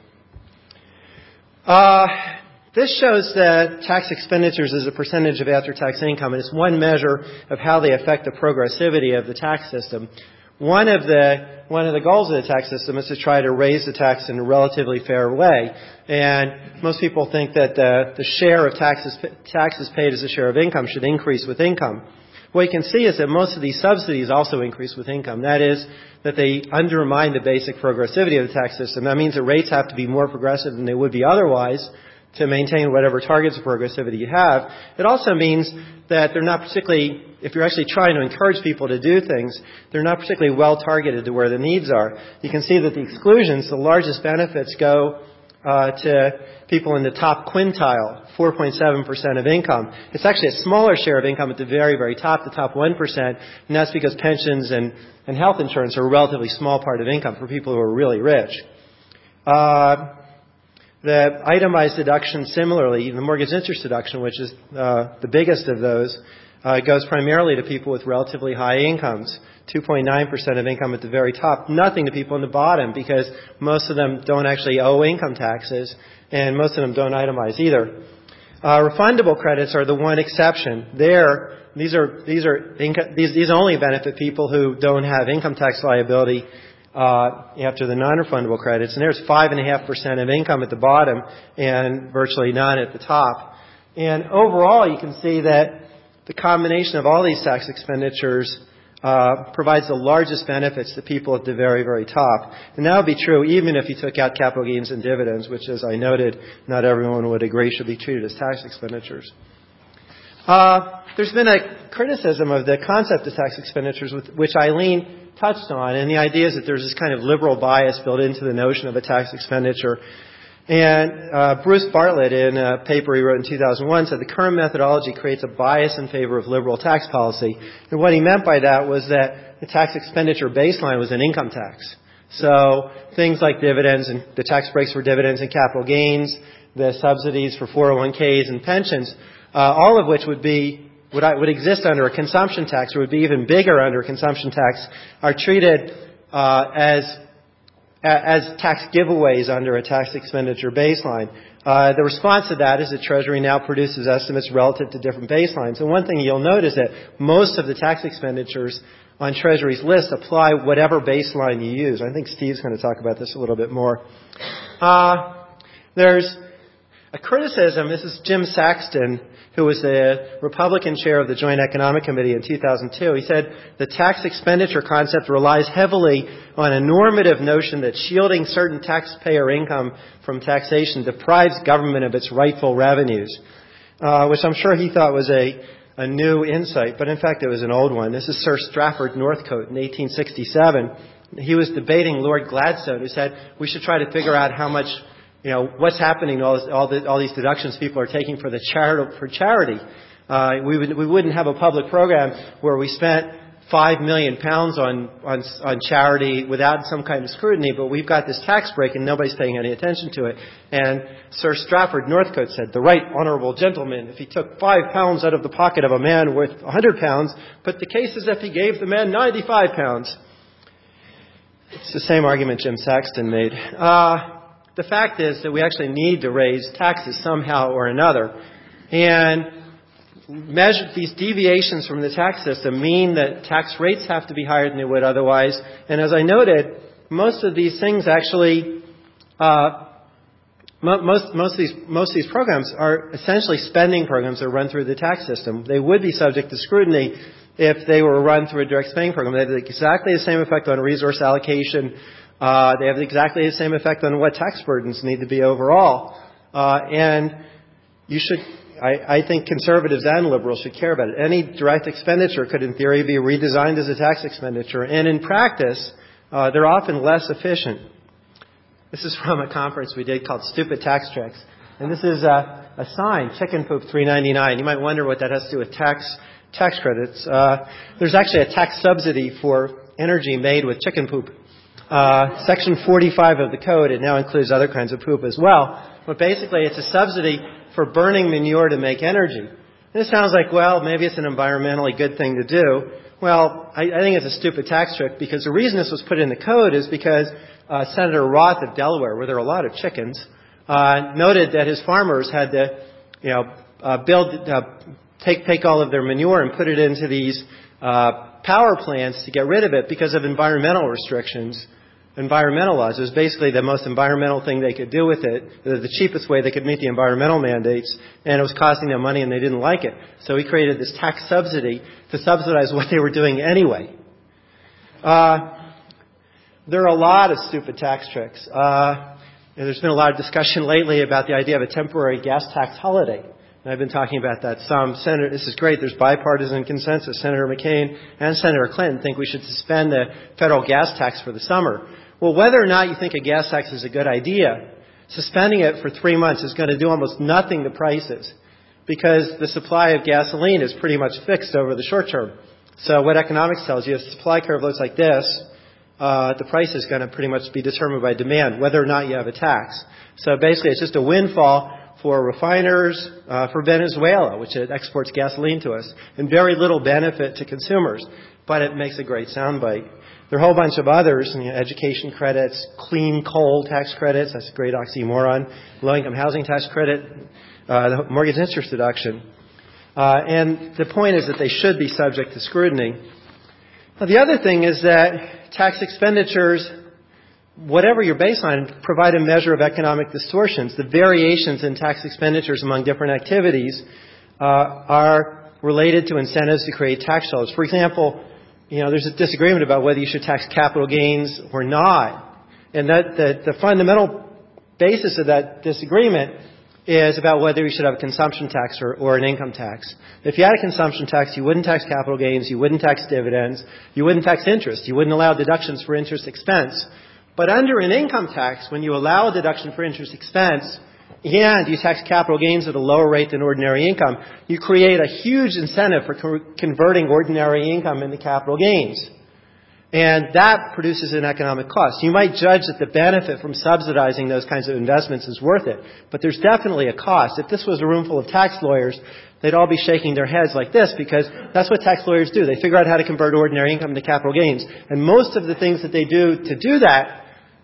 This shows that tax expenditures as a percentage of after-tax income, and it's one measure of how they affect the progressivity of the tax system. One of the goals of the tax system is to try to raise the tax in a relatively fair way. And most people think that the share of taxes paid as a share of income should increase with income. What you can see is that most of these subsidies also increase with income. That is, that they undermine the basic progressivity of the tax system. That means that rates have to be more progressive than they would be otherwise to maintain whatever targets of progressivity you have. It also means that they're not particularly, if you're actually trying to encourage people to do things, they're not particularly well targeted to where the needs are. You can see that the exclusions, the largest benefits go to people in the top quintile, 4.7% of income. It's actually a smaller share of income at the very, very top, the top 1%, and that's because pensions and health insurance are a relatively small part of income for people who are really rich. The itemized deduction, similarly, the mortgage interest deduction, which is the biggest of those, goes primarily to people with relatively high incomes, 2.9% of income at the very top, nothing to people in the bottom because most of them don't actually owe income taxes and most of them don't itemize either. Refundable credits are the one exception. These only benefit people who don't have income tax liability after the non-refundable credits, and there's 5.5% of income at the bottom and virtually none at the top. And overall, you can see that the combination of all these tax expenditures provides the largest benefits to people at the very, very top. And that would be true even if you took out capital gains and dividends, which, as I noted, not everyone would agree should be treated as tax expenditures. There's been a criticism of the concept of tax expenditures, which Eileen touched on, and the idea is that there's this kind of liberal bias built into the notion of a tax expenditure. And Bruce Bartlett, in a paper he wrote in 2001, said the current methodology creates a bias in favor of liberal tax policy. And what he meant by that was that the tax expenditure baseline was an income tax. So things like dividends and the tax breaks for dividends and capital gains, the subsidies for 401ks and pensions, all of which would exist under a consumption tax or would be even bigger under a consumption tax, are treated as tax giveaways under a tax expenditure baseline. The response to that is that Treasury now produces estimates relative to different baselines. And one thing you'll note is that most of the tax expenditures on Treasury's list apply whatever baseline you use. I think Steve's going to talk about this a little bit more. There's a criticism. This is Jim Saxton, who was the Republican chair of the Joint Economic Committee in 2002. He said the tax expenditure concept relies heavily on a normative notion that shielding certain taxpayer income from taxation deprives government of its rightful revenues, which I'm sure he thought was a new insight, but in fact it was an old one. This is Sir Strafford Northcote in 1867. He was debating Lord Gladstone, who said we should try to figure out how much, what's happening to all these deductions people are taking for charity. We wouldn't have a public program where we spent £5 million on charity without some kind of scrutiny, but we've got this tax break and nobody's paying any attention to it. And Sir Strafford Northcote said, the right honourable gentleman, if he took £5 out of the pocket of a man worth £100, but the case is if he gave the man £95. It's the same argument Jim Saxton made. The fact is that we actually need to raise taxes somehow or another. And these deviations from the tax system mean that tax rates have to be higher than they would otherwise. And as I noted, most of these things actually, most of these programs are essentially spending programs that run through the tax system. They would be subject to scrutiny, if they were run through a direct spending program. They have exactly the same effect on resource allocation. They have exactly the same effect on what tax burdens need to be overall. And you should, I think conservatives and liberals should care about it. Any direct expenditure could, in theory, be redesigned as a tax expenditure. And in practice, they're often less efficient. This is from a conference we did called Stupid Tax Tricks. And this is a sign, chicken poop $3.99. You might wonder what that has to do with tax credits. There's actually a tax subsidy for energy made with chicken poop. Section 45 of the code, it now includes other kinds of poop as well. But basically, it's a subsidy for burning manure to make energy. And it sounds like, well, maybe it's an environmentally good thing to do. Well, I think it's a stupid tax trick because the reason this was put in the code is because Senator Roth of Delaware, where there are a lot of chickens, noted that his farmers had to, take all of their manure and put it into these power plants to get rid of it because of environmental restrictions, environmental laws. It was basically the most environmental thing they could do with it, the cheapest way they could meet the environmental mandates, and it was costing them money and they didn't like it. So he created this tax subsidy to subsidize what they were doing anyway. There are a lot of stupid tax tricks. There's been a lot of discussion lately about the idea of a temporary gas tax holiday. And I've been talking about that some. This is great. There's bipartisan consensus. Senator McCain and Senator Clinton think we should suspend the federal gas tax for the summer. Well, whether or not you think a gas tax is a good idea, suspending it for 3 months is going to do almost nothing to prices because the supply of gasoline is pretty much fixed over the short term. So what economics tells you, if the supply curve looks like this, the price is going to pretty much be determined by demand, whether or not you have a tax. So basically, it's just a windfall for refiners, for Venezuela, which exports gasoline to us, and very little benefit to consumers. But it makes a great soundbite. There are a whole bunch of others, education credits, clean coal tax credits, that's a great oxymoron, low-income housing tax credit, the mortgage interest deduction. And the point is that they should be subject to scrutiny. Now, the other thing is that tax expenditures, whatever your baseline, provide a measure of economic distortions. The variations in tax expenditures among different activities are related to incentives to create tax shelters. For example, there's a disagreement about whether you should tax capital gains or not. And that the fundamental basis of that disagreement is about whether you should have a consumption tax or an income tax. If you had a consumption tax, you wouldn't tax capital gains, you wouldn't tax dividends, you wouldn't tax interest, you wouldn't allow deductions for interest expense. But under an income tax, when you allow a deduction for interest expense and you tax capital gains at a lower rate than ordinary income, you create a huge incentive for converting ordinary income into capital gains. And that produces an economic cost. You might judge that the benefit from subsidizing those kinds of investments is worth it, but there's definitely a cost. If this was a room full of tax lawyers, they'd all be shaking their heads like this because that's what tax lawyers do. They figure out how to convert ordinary income to capital gains. And most of the things that they do to do that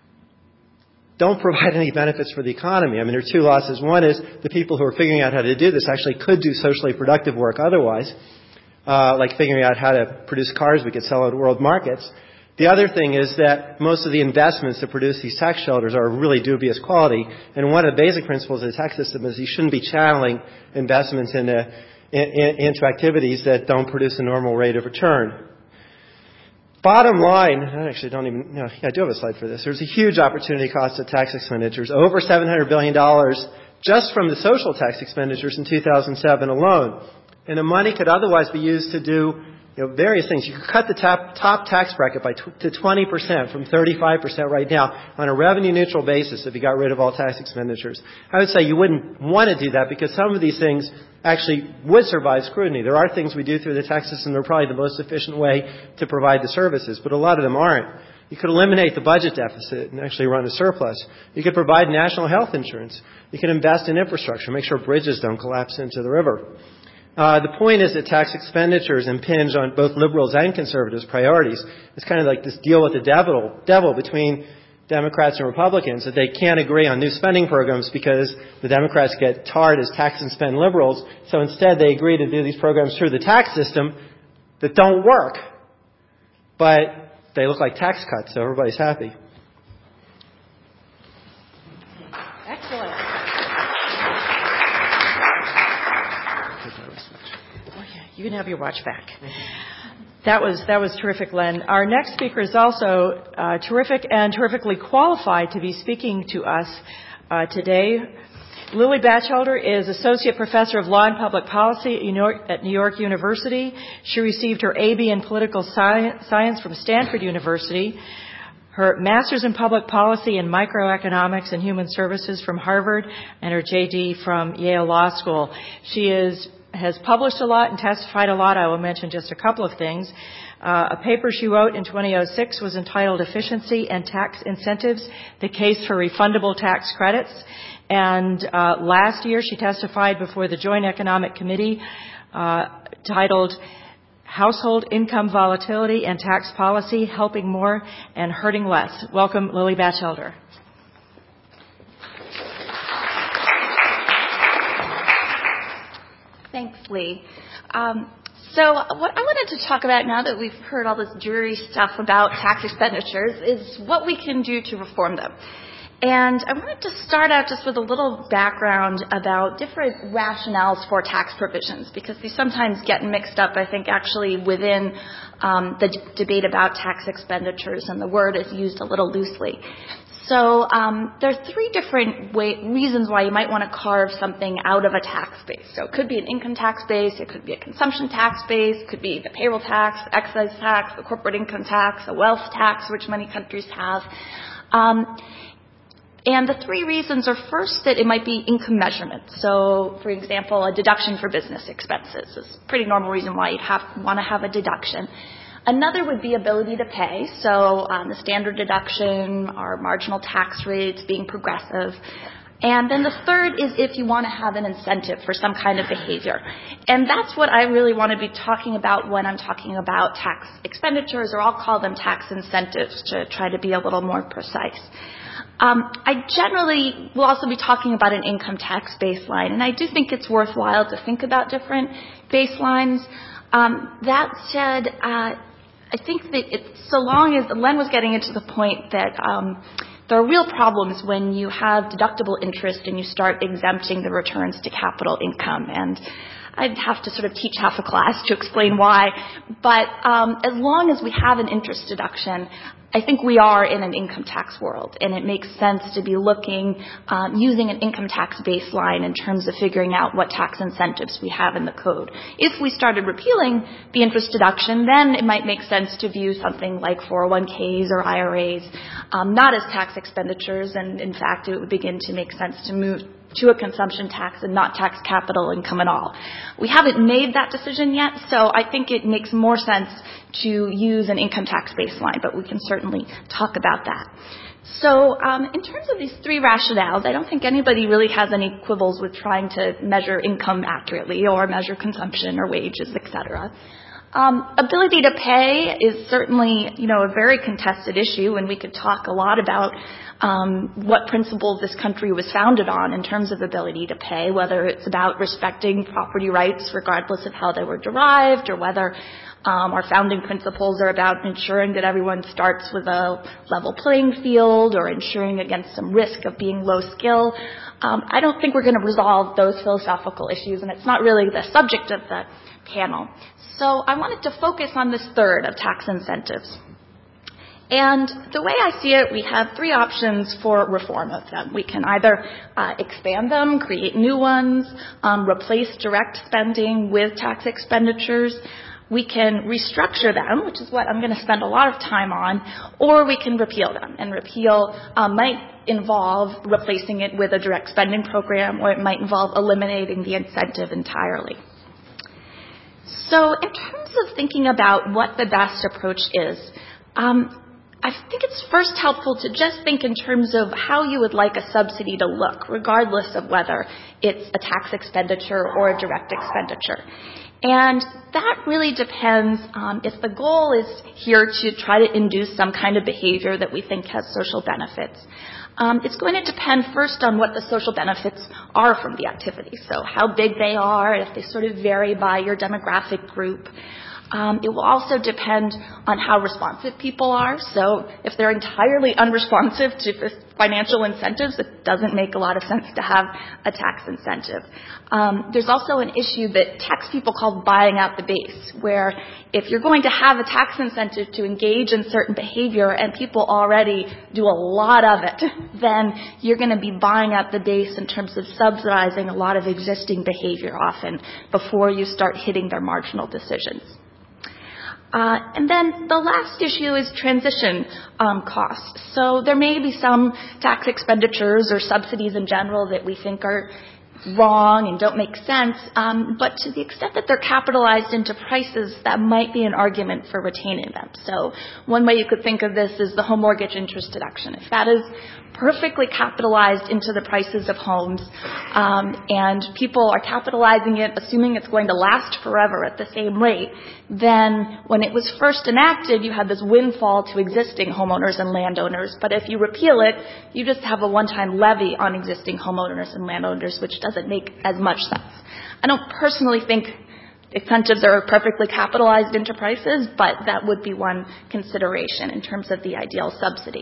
don't provide any benefits for the economy. I mean, there are two losses. One is the people who are figuring out how to do this actually could do socially productive work otherwise, like figuring out how to produce cars we could sell at world markets. The other thing is that most of the investments that produce these tax shelters are of really dubious quality. And one of the basic principles of the tax system is you shouldn't be channeling investments into activities that don't produce a normal rate of return. Bottom line, I actually don't even, I do have a slide for this. There's a huge opportunity cost of tax expenditures, over $700 billion just from the social tax expenditures in 2007 alone. And the money could otherwise be used to do various things. You could cut the top tax bracket to 20% from 35% right now on a revenue neutral basis if you got rid of all tax expenditures. I would say you wouldn't want to do that because some of these things actually would survive scrutiny. There are things we do through the tax system that are probably the most efficient way to provide the services, but a lot of them aren't. You could eliminate the budget deficit and actually run a surplus. You could provide national health insurance. You can invest in infrastructure, make sure bridges don't collapse into the river. The point is that tax expenditures impinge on both liberals and conservatives' priorities. It's kind of like this deal with the devil between Democrats and Republicans, that they can't agree on new spending programs because the Democrats get tarred as tax and spend liberals. So instead they agree to do these programs through the tax system that don't work. But they look like tax cuts, so everybody's happy. Excellent. Oh, yeah. You can have your watch back. That was terrific, Len. Our next speaker is also terrific and terrifically qualified to be speaking to us today. Lily Batchelder is Associate Professor of Law and Public Policy at New York University. She received her A.B. in Political Science from Stanford University, her Master's in Public Policy in Microeconomics and Human Services from Harvard, and her J.D. from Yale Law School. She has published a lot and testified a lot. I will mention just a couple of things. A paper she wrote in 2006 was entitled Efficiency and Tax Incentives, the Case for Refundable Tax Credits. And last year she testified before the Joint Economic Committee titled Household Income Volatility and Tax Policy, Helping More and Hurting Less. Welcome, Lily Batchelder. Thanks, Lee. So what I wanted to talk about now that we've heard all this dreary stuff about tax expenditures is what we can do to reform them. And I wanted to start out just with a little background about different rationales for tax provisions, because they sometimes get mixed up, I think, actually within the debate about tax expenditures, and the word is used a little loosely. So there are three different reasons why you might want to carve something out of a tax base. So it could be an income tax base, it could be a consumption tax base, it could be the payroll tax, the excise tax, the corporate income tax, a wealth tax, which many countries have. And the three reasons are, first, that it might be income measurement. So, for example, a deduction for business expenses is a pretty normal reason why you'd want to have a deduction. Another would be ability to pay. So the standard deduction, our marginal tax rates being progressive. And then the third is if you want to have an incentive for some kind of behavior. And that's what I really want to be talking about when I'm talking about tax expenditures, or I'll call them tax incentives to try to be a little more precise. I generally will also be talking about an income tax baseline, and I do think it's worthwhile to think about different baselines. That said, I think that so long as Len was getting into the point that there are real problems when you have deductible interest and you start exempting the returns to capital income. And I'd have to sort of teach half a class to explain why. But as long as we have an interest deduction, I think we are in an income tax world, and it makes sense to be looking, using an income tax baseline in terms of figuring out what tax incentives we have in the code. If we started repealing the interest deduction, then it might make sense to view something like 401ks or IRAs not as tax expenditures, and in fact it would begin to make sense to move to a consumption tax and not tax capital income at all. We haven't made that decision yet, so I think it makes more sense to use an income tax baseline, but we can certainly talk about that. So in terms of these three rationales, I don't think anybody really has any quibbles with trying to measure income accurately or measure consumption or wages, etc. Ability to pay is certainly, a very contested issue, and we could talk a lot about what principles this country was founded on in terms of ability to pay, whether it's about respecting property rights regardless of how they were derived, or whether our founding principles are about ensuring that everyone starts with a level playing field, or ensuring against some risk of being low skill. I don't think we're going to resolve those philosophical issues, and it's not really the subject of the panel. So I wanted to focus on this third of tax incentives. And the way I see it, we have three options for reform of them. We can either expand them, create new ones, replace direct spending with tax expenditures. We can restructure them, which is what I'm going to spend a lot of time on, or we can repeal them. And repeal might involve replacing it with a direct spending program, or it might involve eliminating the incentive entirely. So in terms of thinking about what the best approach is, I think it's first helpful to just think in terms of how you would like a subsidy to look, regardless of whether it's a tax expenditure or a direct expenditure. And that really depends if the goal is here to try to induce some kind of behavior that we think has social benefits. It's going to depend first on what the social benefits are from the activity. So how big they are, if they sort of vary by your demographic group. It will also depend on how responsive people are. So if they're entirely unresponsive to financial incentives, it doesn't make a lot of sense to have a tax incentive. There's also an issue that tax people call buying out the base, where if you're going to have a tax incentive to engage in certain behavior and people already do a lot of it, then you're going to be buying out the base in terms of subsidizing a lot of existing behavior often before you start hitting their marginal decisions. And then the last issue is transition costs. So there may be some tax expenditures or subsidies in general that we think are wrong and don't make sense, but to the extent that they're capitalized into prices, that might be an argument for retaining them. So one way you could think of this is the home mortgage interest deduction. If that is perfectly capitalized into the prices of homes, and people are capitalizing it, assuming it's going to last forever at the same rate, then when it was first enacted, you had this windfall to existing homeowners and landowners. But if you repeal it, you just have a one-time levy on existing homeowners and landowners, which doesn't make as much sense. I don't personally think incentives are perfectly capitalized into prices, but that would be one consideration in terms of the ideal subsidy.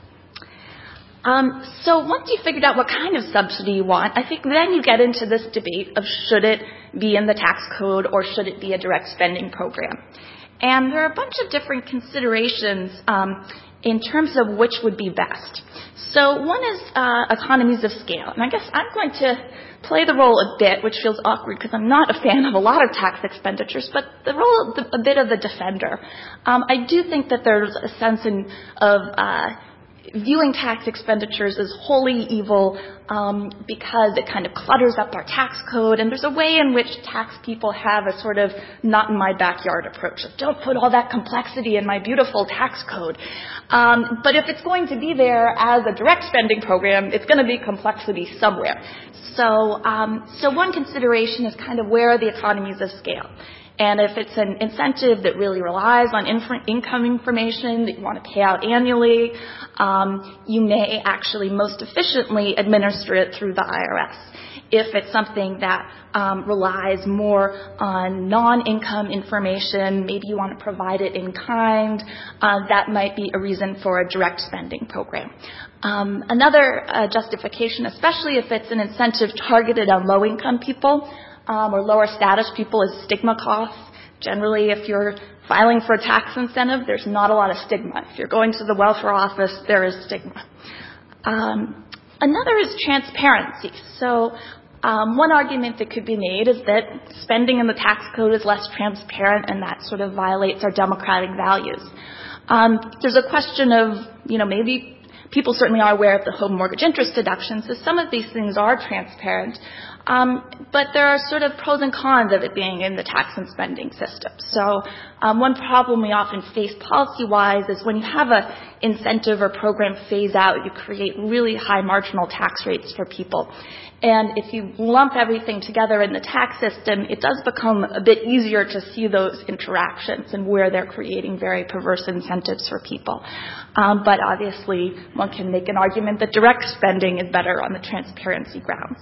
So once you've figured out what kind of subsidy you want, I think then you get into this debate of should it be in the tax code or should it be a direct spending program. And there are a bunch of different considerations in terms of which would be best. So one is economies of scale. And I guess I'm going to play the role a bit, which feels awkward because I'm not a fan of a lot of tax expenditures, but the role of a bit of the defender. I do think that there's a sense of viewing tax expenditures as wholly evil because it kind of clutters up our tax code, and there's a way in which tax people have a sort of not in my backyard approach of don't put all that complexity in my beautiful tax code. But if it's going to be there as a direct spending program, it's going to be complexity somewhere. So one consideration is kind of where are the economies of scale. And if it's an incentive that really relies on income information that you want to pay out annually, you may actually most efficiently administer it through the IRS. If it's something that relies more on non-income information, maybe you want to provide it in kind, that might be a reason for a direct spending program. Another justification, especially if it's an incentive targeted on low-income people, or lower status people, is stigma costs. Generally, if you're filing for a tax incentive, there's not a lot of stigma. If you're going to the welfare office, there is stigma. Another is transparency. So one argument that could be made is that spending in the tax code is less transparent and that sort of violates our democratic values. There's a question of, maybe people certainly are aware of the home mortgage interest deduction, so some of these things are transparent. But there are sort of pros and cons of it being in the tax and spending system. So one problem we often face policy-wise is when you have an incentive or program phase out, you create really high marginal tax rates for people. And if you lump everything together in the tax system, it does become a bit easier to see those interactions and where they're creating very perverse incentives for people. But obviously, one can make an argument that direct spending is better on the transparency grounds.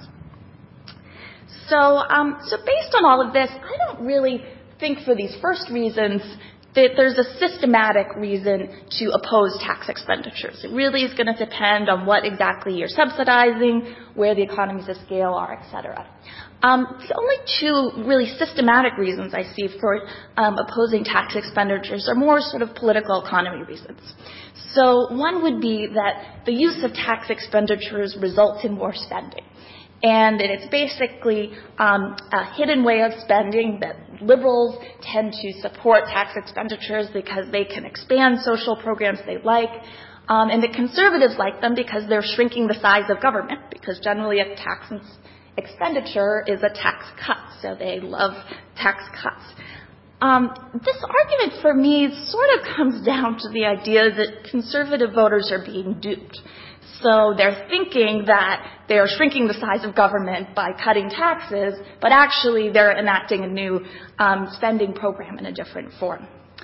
So based on all of this, I don't really think for these first reasons that there's a systematic reason to oppose tax expenditures. It really is going to depend on what exactly you're subsidizing, where the economies of scale are, et cetera. The only two really systematic reasons I see for opposing tax expenditures are more sort of political economy reasons. So one would be that the use of tax expenditures results in more spending. And it's basically a hidden way of spending that liberals tend to support tax expenditures because they can expand social programs they like, and the conservatives like them because they're shrinking the size of government, because generally a tax expenditure is a tax cut, so they love tax cuts. This argument for me sort of comes down to the idea that conservative voters are being duped. So they're thinking that they are shrinking the size of government by cutting taxes, but actually they're enacting a new spending program in a different form.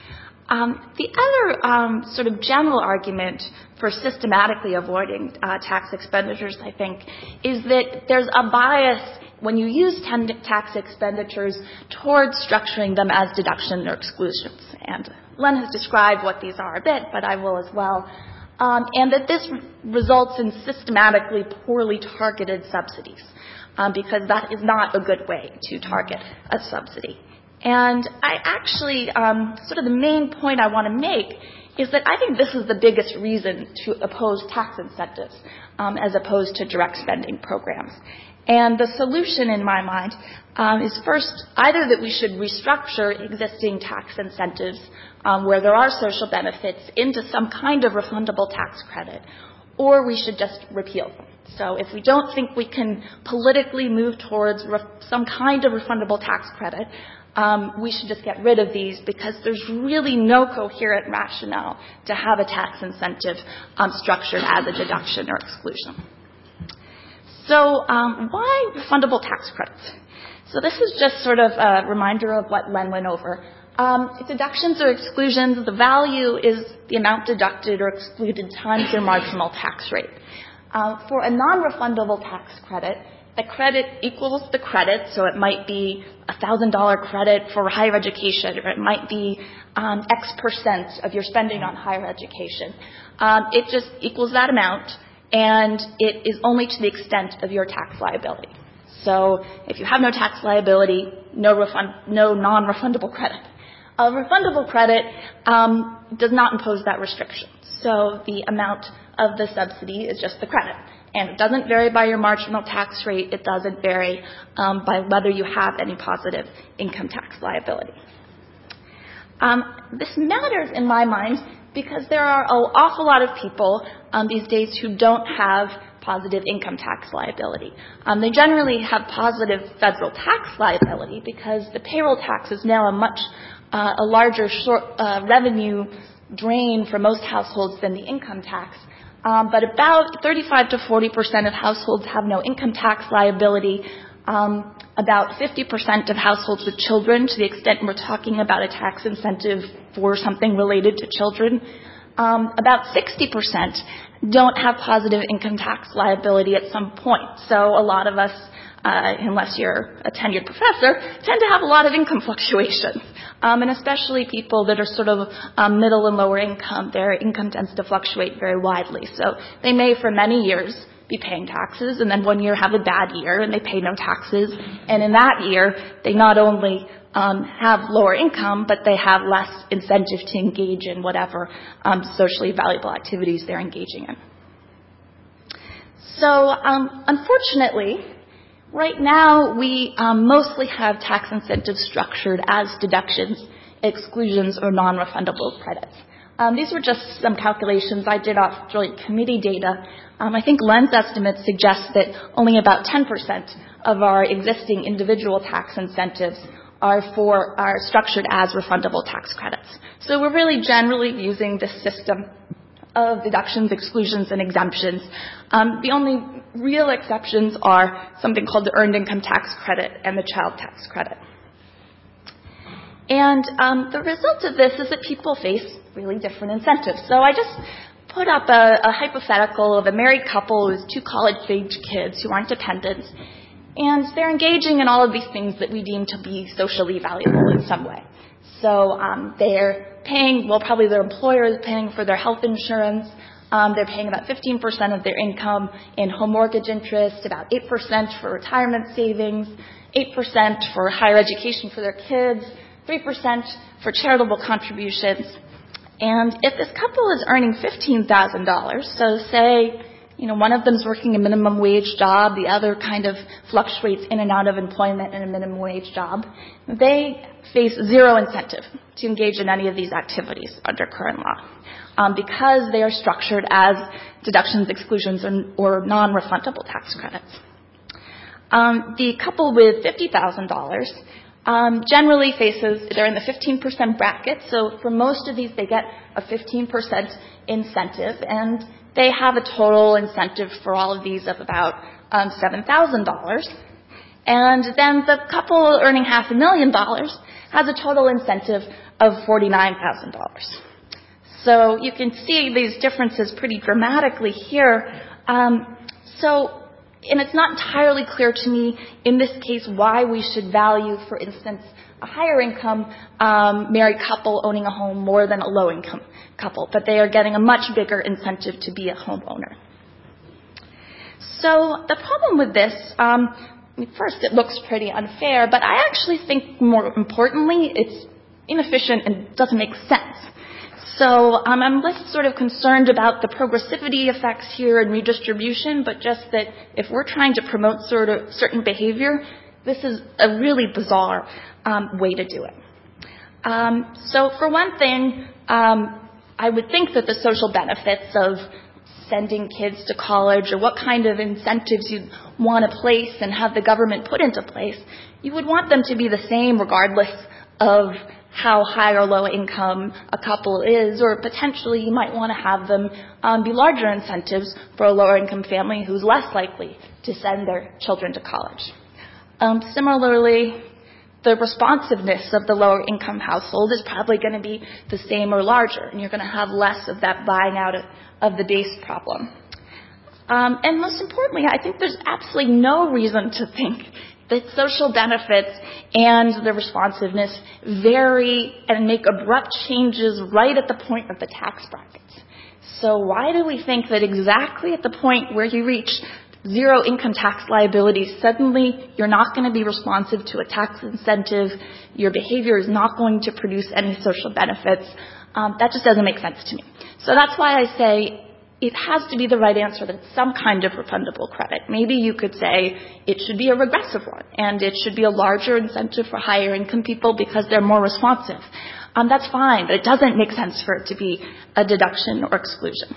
The other sort of general argument for systematically avoiding tax expenditures, I think, is that there's a bias when you use tax expenditures towards structuring them as deductions or exclusions. And Len has described what these are a bit, but I will as well. And that this results in systematically poorly targeted subsidies, because that is not a good way to target a subsidy. And I actually, sort of the main point I want to make is that I think this is the biggest reason to oppose tax incentives as opposed to direct spending programs. And the solution in my mind is first either that we should restructure existing tax incentives where there are social benefits into some kind of refundable tax credit, or we should just repeal them. So if we don't think we can politically move towards some kind of refundable tax credit, we should just get rid of these because there's really no coherent rationale to have a tax incentive structured as a deduction or exclusion. So why refundable tax credits? So this is just sort of a reminder of what Len went over. Deductions or exclusions, the value is the amount deducted or excluded times your marginal tax rate. For a non-refundable tax credit, the credit equals the credit, so it might be $1,000 credit for higher education, or it might be X% of your spending on higher education. It just equals that amount, and it is only to the extent of your tax liability. So if you have no tax liability, no non-refundable credit. A refundable credit does not impose that restriction. So the amount of the subsidy is just the credit. And it doesn't vary by your marginal tax rate. It doesn't vary by whether you have any positive income tax liability. This matters in my mind because there are an awful lot of people these days who don't have positive income tax liability. They generally have positive federal tax liability because the payroll tax is now a larger revenue drain for most households than the income tax. But about 35 to 40% of households have no income tax liability. About 50% of households with children, to the extent we're talking about a tax incentive for something related to children. About 60% don't have positive income tax liability at some point. So a lot of us, unless you're a tenured professor, tend to have a lot of income fluctuations. And especially people that are sort of middle and lower income, their income tends to fluctuate very widely. So they may for many years be paying taxes and then one year have a bad year and they pay no taxes. And in that year, they not only have lower income, but they have less incentive to engage in whatever socially valuable activities they're engaging in. So unfortunately, right now, we mostly have tax incentives structured as deductions, exclusions, or non-refundable credits. These were just some calculations I did off Joint Committee data. I think Len's estimates suggest that only about 10% of our existing individual tax incentives are structured as refundable tax credits. So we're really generally using this system of deductions, exclusions, and exemptions. The only real exceptions are something called the Earned Income Tax Credit and the Child Tax Credit. And the result of this is that people face really different incentives. So I just put up a hypothetical of a married couple with 2 college-age kids who aren't dependents, and they're engaging in all of these things that we deem to be socially valuable in some way. So they're paying, well, probably their employer is paying for their health insurance. They're paying about 15% of their income in home mortgage interest, about 8% for retirement savings, 8% for higher education for their kids, 3% for charitable contributions. And if this couple is earning $15,000, so say, one of them's working a minimum wage job, the other kind of fluctuates in and out of employment in a minimum wage job, they face zero incentive to engage in any of these activities under current law because they are structured as deductions, exclusions, or non-refundable tax credits. The couple with $50,000 generally they're in the 15% bracket, so for most of these they get a 15% incentive, and they have a total incentive for all of these of about $7,000. And then the couple earning $500,000 has a total incentive of $49,000. So you can see these differences pretty dramatically here. And it's not entirely clear to me in this case why we should value, for instance, a higher income married couple owning a home more than a low income couple, but they are getting a much bigger incentive to be a homeowner. So the problem with this, first it looks pretty unfair, but I actually think more importantly it's inefficient and doesn't make sense. So I'm less sort of concerned about the progressivity effects here and redistribution, but just that if we're trying to promote sort of certain behavior, this is a really bizarre way to do it. So for one thing, I would think that the social benefits of sending kids to college or what kind of incentives you'd want to place and have the government put into place, you would want them to be the same regardless of how high or low income a couple is, or potentially you might want to have them be larger incentives for a lower income family who's less likely to send their children to college. Similarly, the responsiveness of the lower income household is probably going to be the same or larger, and you're going to have less of that buying out of the base problem. And most importantly, I think there's absolutely no reason to think that social benefits and the responsiveness vary and make abrupt changes right at the point of the tax brackets. So why do we think that exactly at the point where you reach zero income tax liability, suddenly you're not going to be responsive to a tax incentive, your behavior is not going to produce any social benefits? That just doesn't make sense to me. So that's why I say it has to be the right answer that it's some kind of refundable credit. Maybe you could say it should be a regressive one, and it should be a larger incentive for higher income people because they're more responsive. That's fine, but it doesn't make sense for it to be a deduction or exclusion.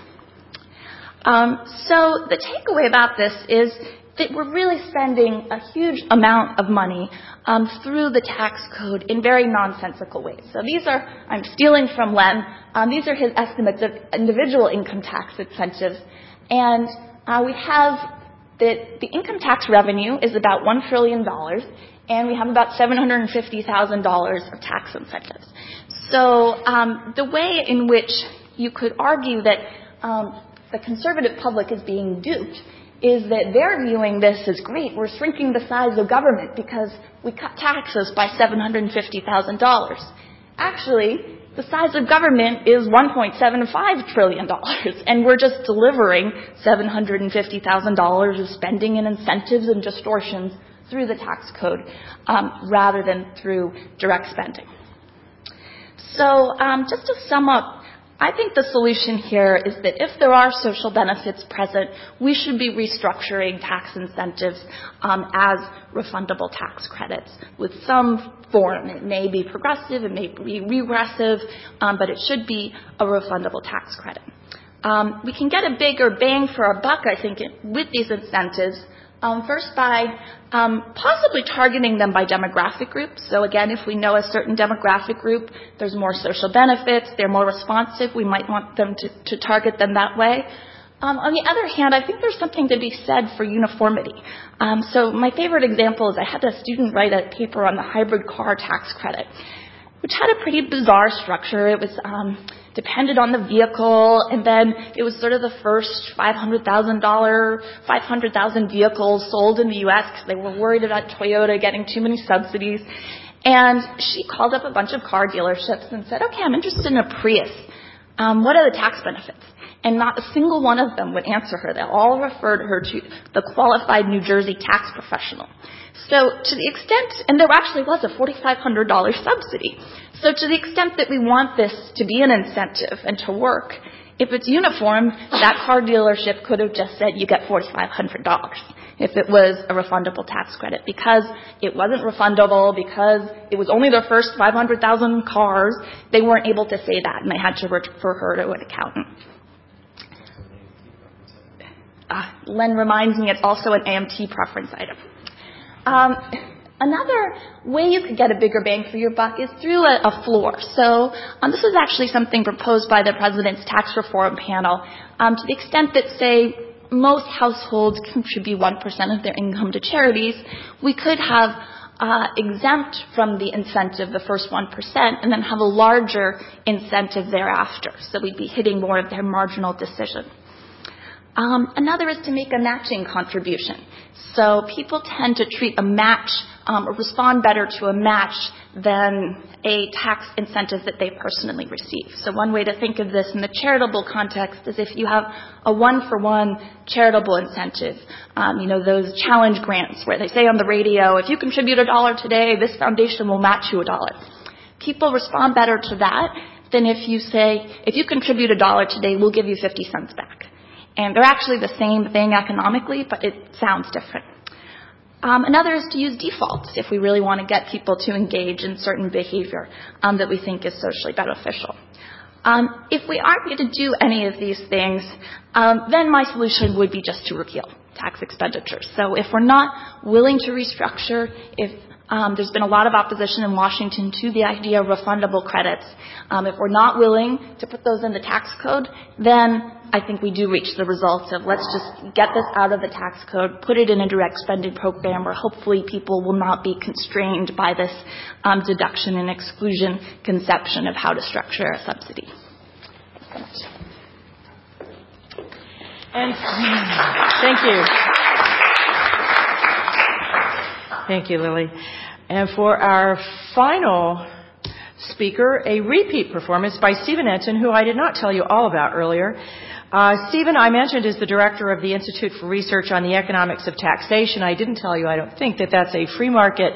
So the takeaway about this is that we're really spending a huge amount of money through the tax code in very nonsensical ways. So these are, I'm stealing from Len, these are his estimates of individual income tax incentives. And we have that the income tax revenue is about $1 trillion, and we have about $750,000 of tax incentives. So the way in which you could argue that the conservative public is being duped is that they're viewing this as great. We're shrinking the size of government because we cut taxes by $750,000. Actually, the size of government is $1.75 trillion, and we're just delivering $750,000 of spending and incentives and distortions through the tax code rather than through direct spending. So just to sum up, I think the solution here is that if there are social benefits present, we should be restructuring tax incentives as refundable tax credits with some form. It may be progressive, it may be regressive, but it should be a refundable tax credit. We can get a bigger bang for our buck, I think, with these incentives. First by possibly targeting them by demographic groups. So again, if we know a certain demographic group, there's more social benefits, they're more responsive, we might want them to target them that way. On the other hand, I think there's something to be said for uniformity. So my favorite example is I had a student write a paper on the hybrid car tax credit, which had a pretty bizarre structure. It was depended on the vehicle, and then it was sort of the first $500,000 vehicles sold in the U.S. because they were worried about Toyota getting too many subsidies. And she called up a bunch of car dealerships and said, okay, I'm interested in a Prius. What are the tax benefits? And not a single one of them would answer her. They all referred her to the qualified New Jersey tax professional. So to the extent, and there actually was a $4,500 subsidy. So to the extent that we want this to be an incentive and to work, if it's uniform, that car dealership could have just said you get $4,500 if it was a refundable tax credit. Because it wasn't refundable, because it was only their first 500,000 cars, they weren't able to say that, and they had to refer her to an accountant. Len reminds me it's also an AMT preference item. Another way you could get a bigger bang for your buck is through a floor. So this is actually something proposed by the President's Tax Reform Panel. To the extent that, say, most households contribute 1% of their income to charities, we could have exempt from the incentive, the first 1%, and then have a larger incentive thereafter. So we'd be hitting more of their marginal decision. Another is to make a matching contribution. So people tend to treat a match or respond better to a match than a tax incentive that they personally receive. So one way to think of this in the charitable context is if you have a one-for-one charitable incentive, those challenge grants where they say on the radio, if you contribute $1 today, this foundation will match you $1. People respond better to that than if you say, if you contribute $1 today, we'll give you 50 cents back. And they're actually the same thing economically, but it sounds different. Another is to use defaults if we really want to get people to engage in certain behavior that we think is socially beneficial. If we aren't going to do any of these things, then my solution would be just to repeal tax expenditures. So if we're not willing to restructure, if there's been a lot of opposition in Washington to the idea of refundable credits, if we're not willing to put those in the tax code, then I think we do reach the results of let's just get this out of the tax code, put it in a direct spending program where hopefully people will not be constrained by this deduction and exclusion conception of how to structure a subsidy. And thank you. Thank you, Lily. And for our final speaker, a repeat performance by Stephen Enton, who I did not tell you all about earlier. Stephen, I mentioned, is the director of the Institute for Research on the Economics of Taxation. I didn't tell you, I don't think, that that's a free market.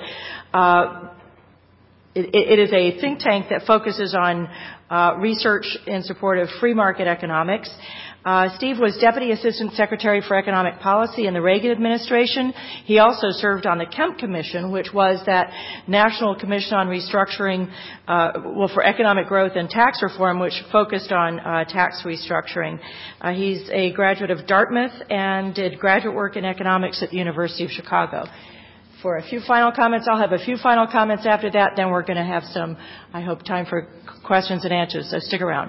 It is a think tank that focuses on research in support of free market economics. Steve was Deputy Assistant Secretary for Economic Policy in the Reagan administration. He also served on the Kemp Commission, which was that National Commission on Restructuring, for Economic Growth and Tax Reform, which focused on tax restructuring. He's a graduate of Dartmouth and did graduate work in economics at the University of Chicago. For a few final comments, I'll have a few final comments after that. Then we're going to have some, I hope, time for questions and answers, so stick around.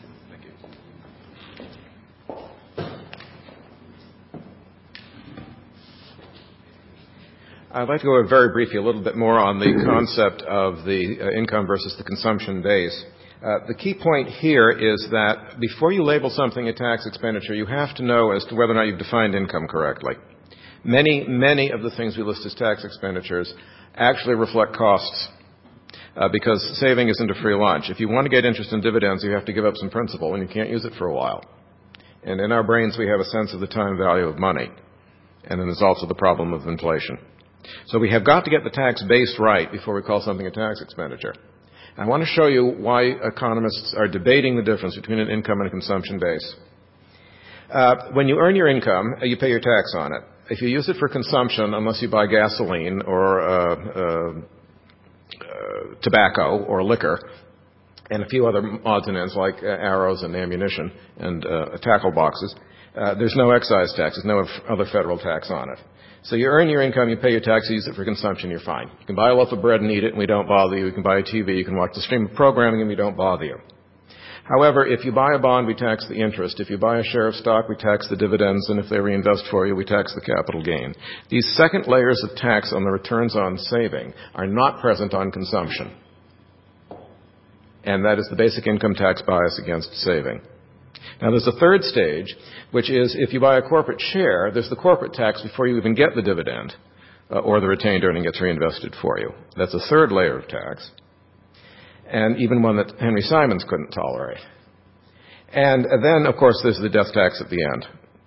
I'd like to go very briefly a little bit more on the concept of the income versus the consumption base. The key point here is that before you label something a tax expenditure, you have to know as to whether or not you've defined income correctly. Many of the things we list as tax expenditures actually reflect costs because saving isn't a free lunch. If you want to get interest and dividends, you have to give up some principal, and you can't use it for a while. And in our brains, we have a sense of the time value of money. And then there's also the problem of inflation. So we have got to get the tax base right before we call something a tax expenditure. I want to show you why economists are debating the difference between an income and a consumption base. When you earn your income, you pay your tax on it. If you use it for consumption, unless you buy gasoline or tobacco or liquor and a few other odds and ends like arrows and ammunition and tackle boxes, there's no excise tax. There's no other federal tax on it. So you earn your income, you pay your tax, you use it for consumption, you're fine. You can buy a loaf of bread and eat it and we don't bother you. You can buy a TV, you can watch the stream of programming and we don't bother you. However, if you buy a bond, we tax the interest. If you buy a share of stock, we tax the dividends, and if they reinvest for you, we tax the capital gain. These second layers of tax on the returns on saving are not present on consumption. And that is the basic income tax bias against saving. Now, there's a third stage, which is if you buy a corporate share, there's the corporate tax before you even get the dividend, or the retained earning gets reinvested for you. That's a third layer of tax, and even one that Henry Simons couldn't tolerate. And then, of course, there's the death tax at the end.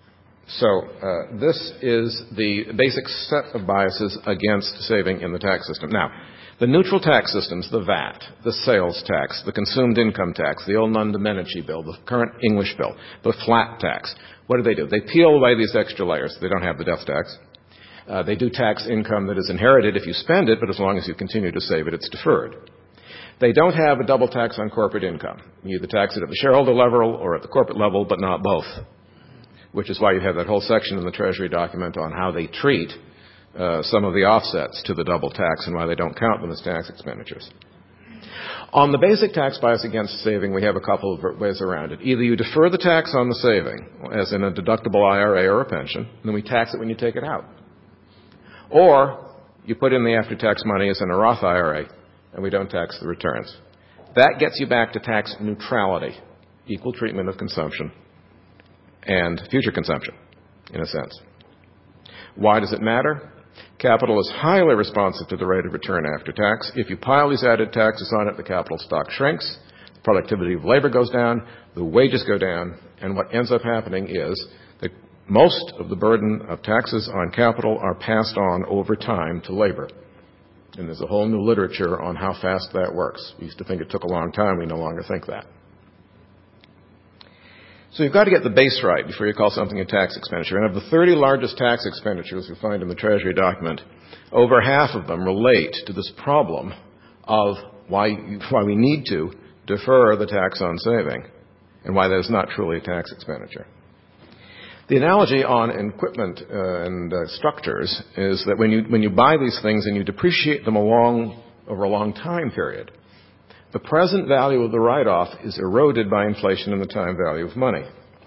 So this is the basic set of biases against saving in the tax system. Now, the neutral tax systems, the VAT, the sales tax, the consumed income tax, the old Nunn Domenici bill, the current English bill, the flat tax, what do? They peel away these extra layers. They don't have the death tax. They do tax income that is inherited if you spend it, but as long as you continue to save it, it's deferred. They don't have a double tax on corporate income. You either tax it at the shareholder level or at the corporate level, but not both, which is why you have that whole section in the Treasury document on how they treat some of the offsets to the double tax and why they don't count them as tax expenditures. On the basic tax bias against saving, we have a couple of ways around it. Either you defer the tax on the saving, as in a deductible IRA or a pension, and then we tax it when you take it out. Or you put in the after-tax money as in a Roth IRA, and we don't tax the returns. That gets you back to tax neutrality, equal treatment of consumption and future consumption, in a sense. Why does it matter? Capital is highly responsive to the rate of return after tax. If you pile these added taxes on it, the capital stock shrinks, the productivity of labor goes down, the wages go down, and what ends up happening is that most of the burden of taxes on capital are passed on over time to labor. And there's a whole new literature on how fast that works. We used to think it took a long time. We no longer think that. So you've got to get the base right before you call something a tax expenditure. And of the 30 largest tax expenditures we find in the Treasury document, over half of them relate to this problem of why we need to defer the tax on saving and why that is not truly a tax expenditure. The analogy on equipment and structures is that when you buy these things and you depreciate them over a long time period, the present value of the write-off is eroded by inflation and the time value of money.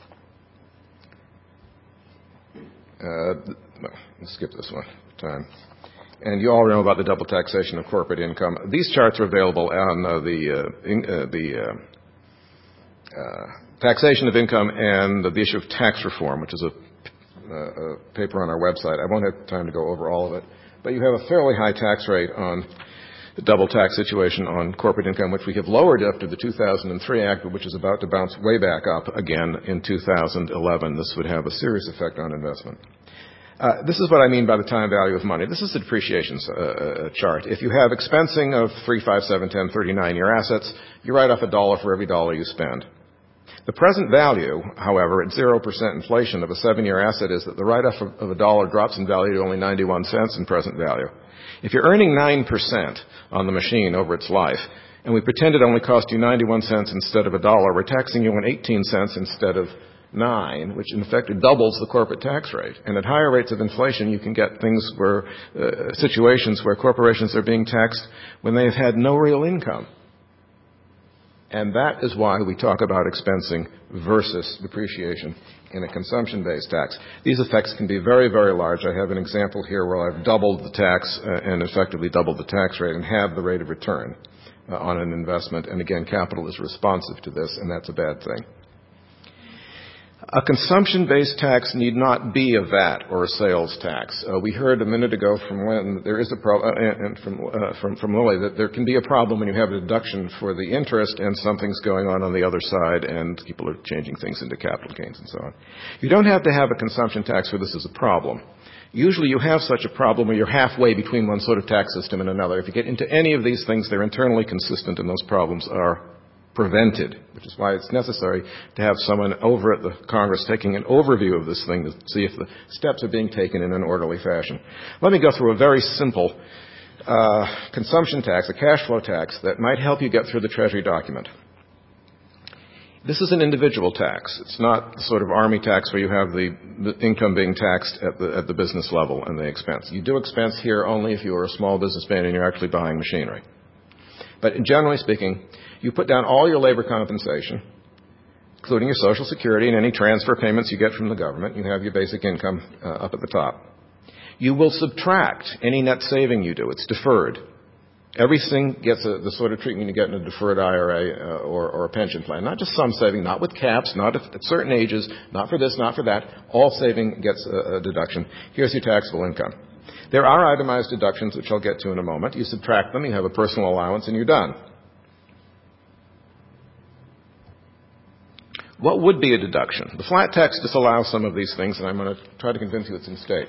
Let's skip this one. Time. And you all know about the double taxation of corporate income. These charts are available on the taxation of income and the issue of tax reform, which is a paper on our website. I won't have time to go over all of it. But you have a fairly high tax rate on the double tax situation on corporate income, which we have lowered after the 2003 Act, but which is about to bounce way back up again in 2011. This would have a serious effect on investment. This is what I mean by the time value of money. This is the depreciation chart. If you have expensing of 3, 5, 7, 10, 39-year assets, you write off $1 for every dollar you spend. The present value, however, at 0% inflation of a 7-year asset is that the write-off of $1 drops in value to only 91 cents in present value. If you're earning 9% on the machine over its life, and we pretend it only cost you 91 cents instead of $1, we're taxing you on 18 cents instead of 9, which in effect doubles the corporate tax rate. And at higher rates of inflation, you can get things where, situations where corporations are being taxed when they have had no real income. And that is why we talk about expensing versus depreciation in a consumption-based tax. These effects can be very, very large. I have an example here where I've doubled the tax and effectively doubled the tax rate and have the rate of return on an investment. And again, capital is responsive to this, and that's a bad thing. A consumption-based tax need not be a VAT or a sales tax. We heard a minute ago from Lynn, there is a from Lily that there can be a problem when you have a deduction for the interest and something's going on the other side and people are changing things into capital gains and so on. You don't have to have a consumption tax where this is a problem. Usually you have such a problem where you're halfway between one sort of tax system and another. If you get into any of these things, they're internally consistent and those problems are prevented, which is why it's necessary to have someone over at the Congress taking an overview of this thing to see if the steps are being taken in an orderly fashion. Let me go through a very simple consumption tax, a cash flow tax, that might help you get through the Treasury document. This is an individual tax. It's not the sort of army tax where you have the income being taxed at the business level and the expense. You do expense here only if you are a small businessman and you're actually buying machinery. But generally speaking, you put down all your labor compensation, including your Social Security and any transfer payments you get from the government. You have your basic income up at the top. You will subtract any net saving you do. It's deferred. Everything gets the sort of treatment you get in a deferred IRA or a pension plan. Not just some saving, not with caps, not at certain ages, not for this, not for that. All saving gets a deduction. Here's your taxable income. There are itemized deductions, which I'll get to in a moment. You subtract them, you have a personal allowance, and you're done. What would be a deduction? The flat tax disallows some of these things, and I'm going to try to convince you it's a mistake.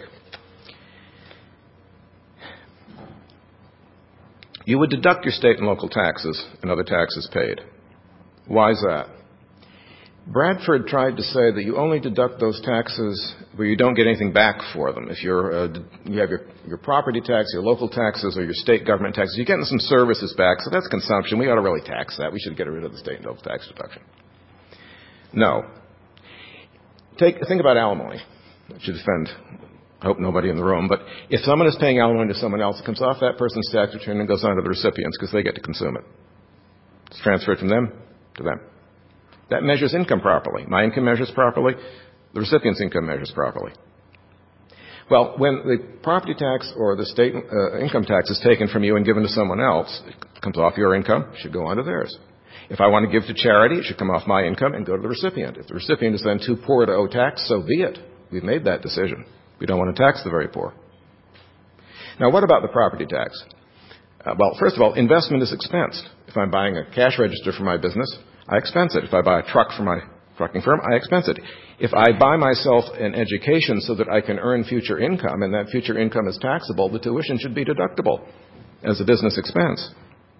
You would deduct your state and local taxes and other taxes paid. Why is that? Bradford tried to say that you only deduct those taxes where you don't get anything back for them. If you have your property tax, your local taxes, or your state government taxes, you're getting some services back, so that's consumption. We ought to really tax that. We should get rid of the state and local tax deduction. No. Think about alimony. I should defend, I hope nobody in the room, but if someone is paying alimony to someone else, it comes off that person's tax return and goes on to the recipients because they get to consume it. It's transferred from them to them. That measures income properly. My income measures properly. The recipient's income measures properly. Well, when the property tax or the state income tax is taken from you and given to someone else, it comes off your income, it should go onto theirs. If I want to give to charity, it should come off my income and go to the recipient. If the recipient is then too poor to owe tax, so be it. We've made that decision. We don't want to tax the very poor. Now, what about the property tax? Well, first of all, investment is expensed. If I'm buying a cash register for my business, I expense it. If I buy a truck for my trucking firm, I expense it. If I buy myself an education so that I can earn future income and that future income is taxable, the tuition should be deductible as a business expense.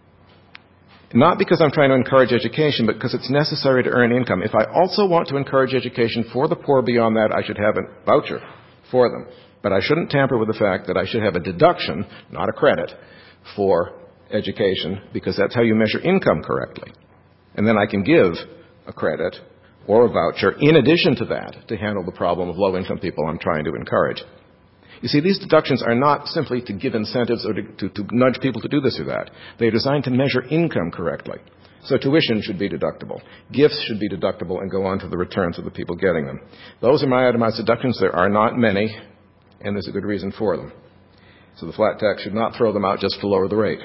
Not because I'm trying to encourage education, but because it's necessary to earn income. If I also want to encourage education for the poor beyond that, I should have a voucher for them. But I shouldn't tamper with the fact that I should have a deduction, not a credit, for education, because that's how you measure income correctly. And then I can give a credit or a voucher in addition to that to handle the problem of low-income people I'm trying to encourage. You see, these deductions are not simply to give incentives or to nudge people to do this or that. They're designed to measure income correctly. So tuition should be deductible. Gifts should be deductible and go on to the returns of the people getting them. Those are my itemized deductions. There are not many, and there's a good reason for them. So the flat tax should not throw them out just to lower the rate.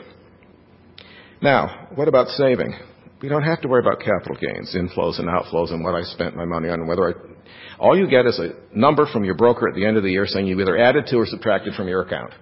Now, what about saving? We don't have to worry about capital gains, inflows and outflows, and what I spent my money on, and whether all you get is a number from your broker at the end of the year saying you either added to or subtracted from your account.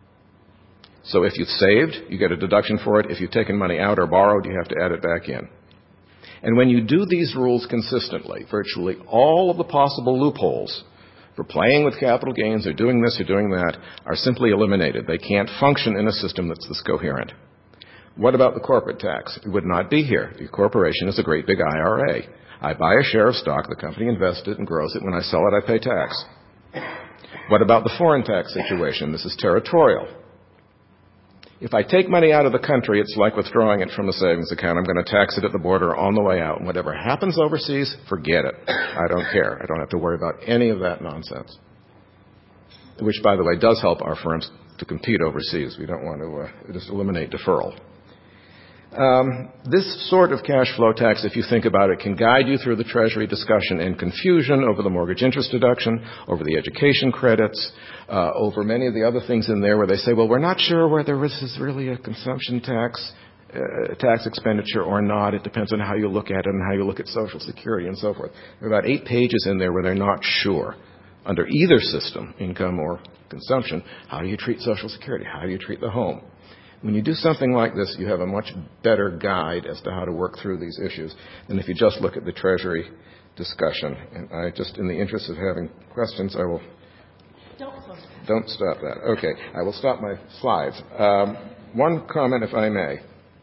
So if you've saved, you get a deduction for it. If you've taken money out or borrowed, you have to add it back in. And when you do these rules consistently, virtually all of the possible loopholes for playing with capital gains or doing this or doing that are simply eliminated. They can't function in a system that's this coherent. What about the corporate tax? It would not be here. The corporation is a great big IRA. I buy a share of stock, the company invests it and grows it. When I sell it, I pay tax. What about the foreign tax situation? This is territorial. If I take money out of the country, it's like withdrawing it from a savings account. I'm going to tax it at the border on the way out. And whatever happens overseas, forget it. I don't care. I don't have to worry about any of that nonsense. Which, by the way, does help our firms to compete overseas. We don't want to just eliminate deferral. This sort of cash flow tax, if you think about it, can guide you through the Treasury discussion and confusion over the mortgage interest deduction, over the education credits, over many of the other things in there where they say, well, we're not sure whether this is really a consumption tax expenditure or not. It depends on how you look at it and how you look at Social Security and so forth. There are about 8 pages in there where they're not sure. Under either system, income or consumption, how do you treat Social Security? How do you treat the home? When you do something like this, you have a much better guide as to how to work through these issues than if you just look at the Treasury discussion. And I just, in the interest of having questions, I will... Don't stop that. Okay, I will stop my slides. One comment, if I may.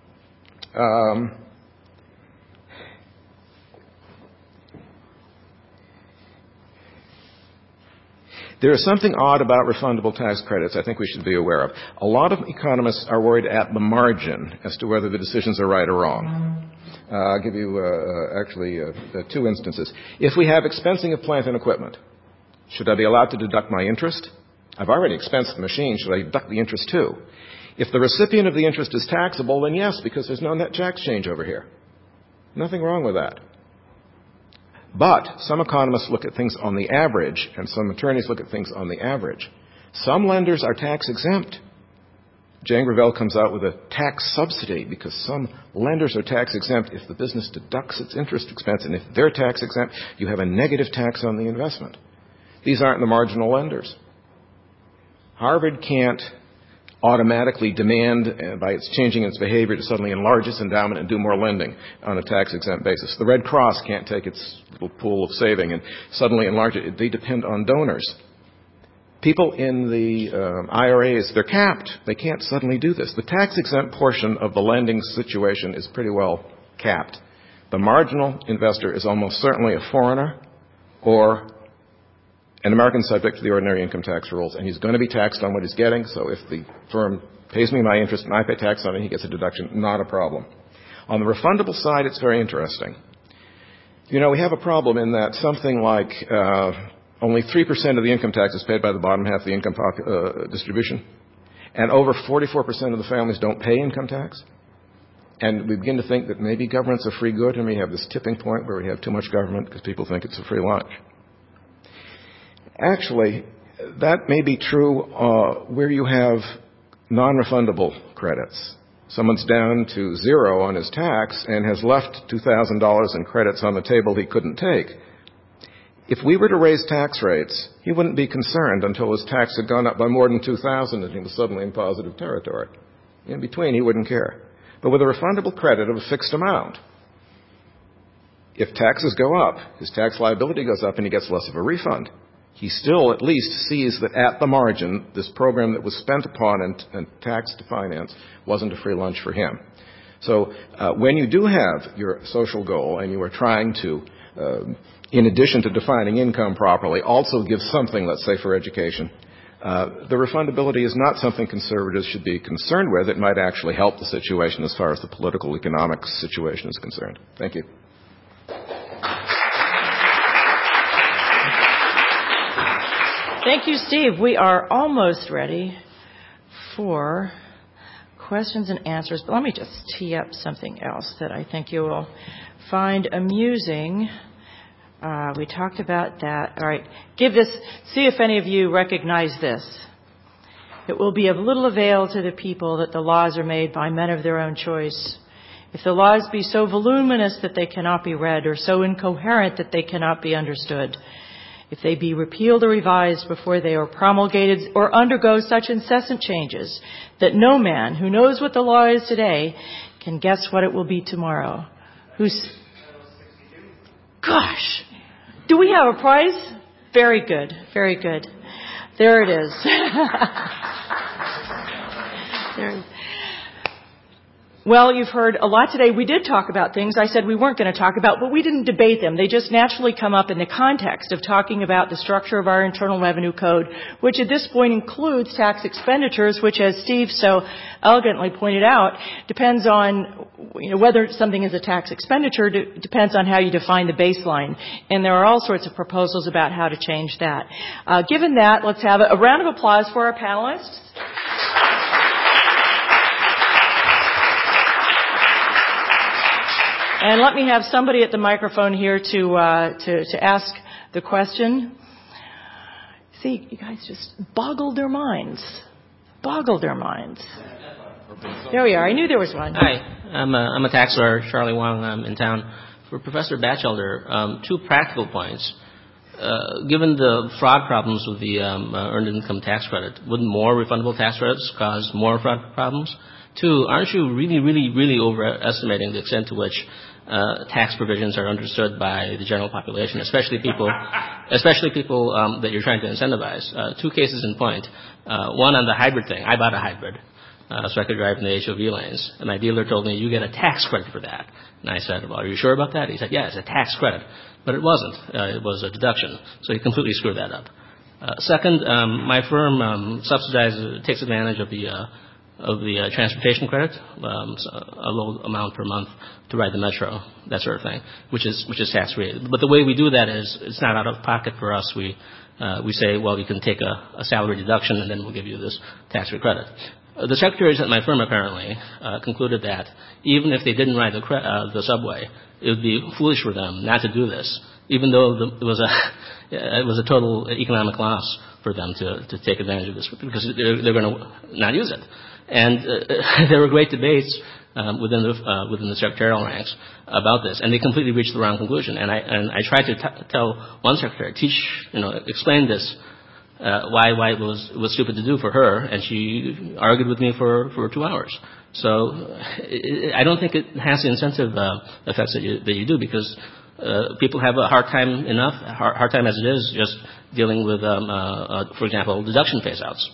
There is something odd about refundable tax credits I think we should be aware of. A lot of economists are worried at the margin as to whether the decisions are right or wrong. I'll give you actually 2 instances. If we have expensing of plant and equipment, should I be allowed to deduct my interest? I've already expensed the machine. Should I deduct the interest too? If the recipient of the interest is taxable, then yes, because there's no net tax change over here. Nothing wrong with that. But some economists look at things on the average, and some attorneys look at things on the average. Some lenders are tax exempt. Jane Gravel comes out with a tax subsidy because some lenders are tax exempt if the business deducts its interest expense, and if they're tax exempt, you have a negative tax on the investment. These aren't the marginal lenders. Harvard can't automatically demand, by its changing its behavior, to suddenly enlarge its endowment and do more lending on a tax-exempt basis. The Red Cross can't take its little pool of saving and suddenly enlarge it. They depend on donors. People in the IRAs, they're capped. They can't suddenly do this. The tax-exempt portion of the lending situation is pretty well capped. The marginal investor is almost certainly a foreigner or an American subject to the ordinary income tax rules, and he's going to be taxed on what he's getting, so if the firm pays me my interest and I pay tax on it, he gets a deduction, not a problem. On the refundable side, it's very interesting. You know, we have a problem in that something like only 3% of the income tax is paid by the bottom half of the income distribution, and over 44% of the families don't pay income tax. And we begin to think that maybe government's a free good, and we have this tipping point where we have too much government because people think it's a free lunch. Actually, That may be true where you have non-refundable credits. Someone's down to zero on his tax and has left $2,000 in credits on the table he couldn't take. If we were to raise tax rates, he wouldn't be concerned until his tax had gone up by more than $2,000 and he was suddenly in positive territory. In between, he wouldn't care. But with a refundable credit of a fixed amount, if taxes go up, his tax liability goes up and he gets less of a refund. He still at least sees that at the margin, this program that was spent upon and taxed to finance wasn't a free lunch for him. So when you do have your social goal and you are trying to, in addition to defining income properly, also give something, let's say, for education, the refundability is not something conservatives should be concerned with. It might actually help the situation as far as the political economic situation is concerned. Thank you. Thank you, Steve. We are almost ready for questions and answers. But let me just tee up something else that I think you will find amusing. We talked about that. All right. See if any of you recognize this. It will be of little avail to the people that the laws are made by men of their own choice. If the laws be so voluminous that they cannot be read, or so incoherent that they cannot be understood, if they be repealed or revised before they are promulgated, or undergo such incessant changes that no man who knows what the law is today can guess what it will be tomorrow. Gosh! Do we have a prize? Very good. Very good. There it is. There. Well, you've heard a lot today. We did talk about things I said we weren't going to talk about, but we didn't debate them. They just naturally come up in the context of talking about the structure of our Internal Revenue Code, which at this point includes tax expenditures, which, as Steve so elegantly pointed out, depends on whether something is a tax expenditure, depends on how you define the baseline. And there are all sorts of proposals about how to change that. Given that, let's have a round of applause for our panelists. And let me have somebody at the microphone here to ask the question. See, you guys just boggled their minds. There we are. I knew there was one. Hi, I'm a tax lawyer, Charlie Wong. I'm in town. For Professor Batchelder, 2 practical points. Given the fraud problems with the earned income tax credit, wouldn't more refundable tax credits cause more fraud problems? 2, aren't you really overestimating the extent to which tax provisions are understood by the general population, especially people that you're trying to incentivize? 2 cases in point. One on the hybrid thing. I bought a hybrid so I could drive in the HOV lanes, and my dealer told me, you get a tax credit for that. And I said, well, are you sure about that? He said, yeah, it's a tax credit. But it wasn't. It was a deduction. So he completely screwed that up. Second, my firm takes advantage of the transportation credit, a low amount per month to ride the metro, that sort of thing, which is tax free. But the way we do that is it's not out of pocket for us. We say, well, you can take a salary deduction and then we'll give you this tax free credit. The secretaries at my firm apparently concluded that even if they didn't ride the subway, it would be foolish for them not to do this, even though it was a total economic loss for them to take advantage of this, because they're going to not use it. And there were great debates within the secretarial ranks about this, and they completely reached the wrong conclusion. And I tried to tell one secretary, explain this, why it was stupid to do for her, and she argued with me for 2 hours. So I don't think it has the incentive effects that you do, because people have a hard time as it is, just dealing with, for example, deduction phase-outs.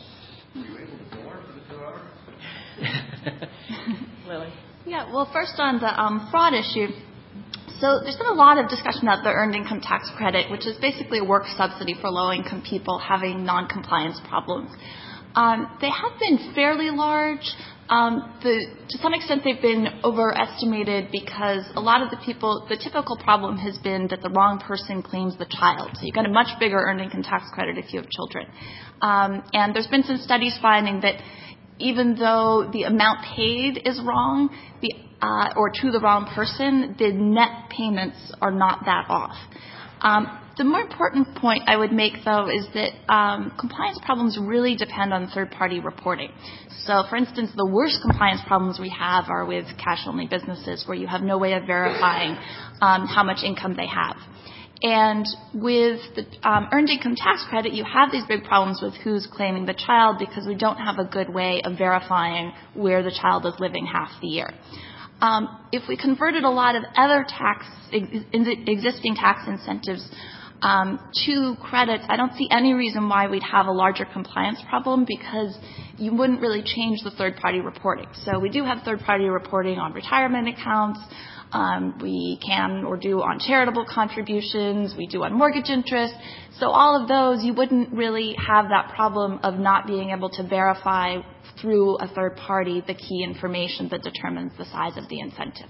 Lily. Yeah, well, first on the fraud issue. So there's been a lot of discussion about the earned income tax credit, which is basically a work subsidy for low-income people having non-compliance problems. They have been fairly large. To some extent, they've been overestimated because a lot of the typical problem has been that the wrong person claims the child. So you get a much bigger earned income tax credit if you have children. And there's been some studies finding that even though the amount paid is wrong, or to the wrong person, the net payments are not that off. The more important point I would make, though, is that compliance problems really depend on third-party reporting. So, for instance, the worst compliance problems we have are with cash-only businesses where you have no way of verifying how much income they have. And with the Earned Income Tax Credit, you have these big problems with who's claiming the child because we don't have a good way of verifying where the child is living half the year. If we converted a lot of other existing tax incentives to credits, I don't see any reason why we'd have a larger compliance problem because you wouldn't really change the third-party reporting. So we do have third-party reporting on retirement accounts. We can or do on charitable contributions. We do on mortgage interest. So all of those, you wouldn't really have that problem of not being able to verify through a third party the key information that determines the size of the incentive.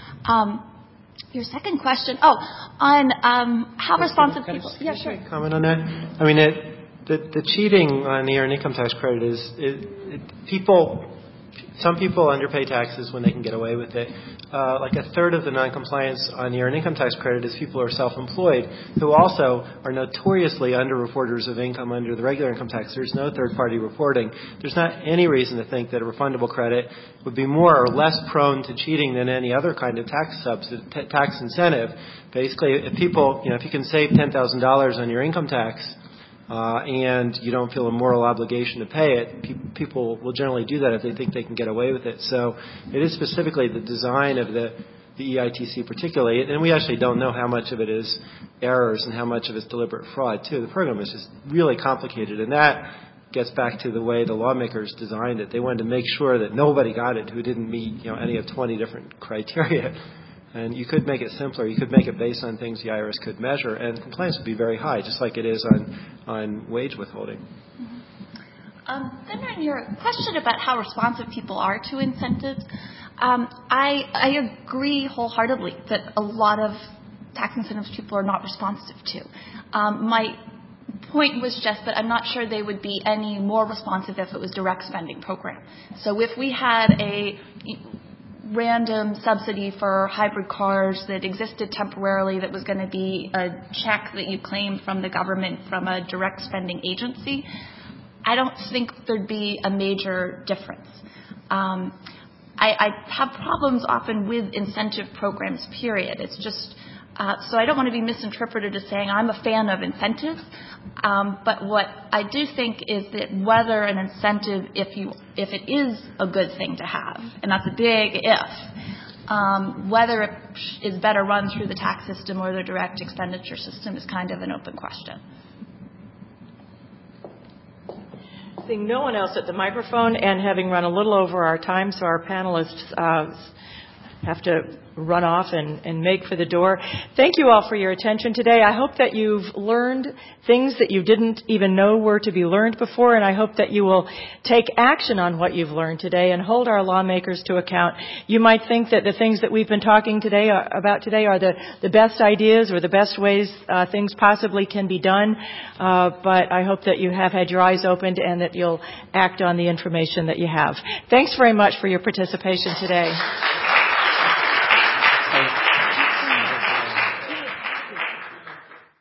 Your second question, on how responsive people. Yeah, sure. Comment on that. I mean, the cheating on the Earned Income Tax Credit is people. Some people underpay taxes when they can get away with it. Like a third of the noncompliance on the Earned Income Tax Credit is people who are self-employed, who also are notoriously underreporters of income under the regular income tax. There's no third-party reporting. There's not any reason to think that a refundable credit would be more or less prone to cheating than any other kind of tax incentive. Basically, if you can save $10,000 on your income tax, and you don't feel a moral obligation to pay it, people will generally do that if they think they can get away with it. So it is specifically the design of the EITC particularly, and we actually don't know how much of it is errors and how much of it is deliberate fraud, too. The program is just really complicated, and that gets back to the way the lawmakers designed it. They wanted to make sure that nobody got it who didn't meet any of 20 different criteria. And you could make it simpler. You could make it based on things the IRS could measure, and compliance would be very high, just like it is on wage withholding. Mm-hmm. Then on your question about how responsive people are to incentives, I agree wholeheartedly that a lot of tax incentives people are not responsive to. My point was just that I'm not sure they would be any more responsive if it was direct spending program. So if we had a random subsidy for hybrid cars that existed temporarily that was going to be a check that you claimed from the government from a direct spending agency, I don't think there'd be a major difference. I have problems often with incentive programs, period. It's just, so I don't want to be misinterpreted as saying I'm a fan of incentives, but what I do think is that whether an incentive, if it is a good thing to have, and that's a big if, whether it is better run through the tax system or the direct expenditure system is kind of an open question. Seeing no one else at the microphone and having run a little over our time, so our panelists have to run off and make for the door. Thank you all for your attention today. I hope that you've learned things that you didn't even know were to be learned before, and I hope that you will take action on what you've learned today and hold our lawmakers to account. You might think that the things that we've been talking about today are the best ideas or the best ways things possibly can be done, but I hope that you have had your eyes opened and that you'll act on the information that you have. Thanks very much for your participation today.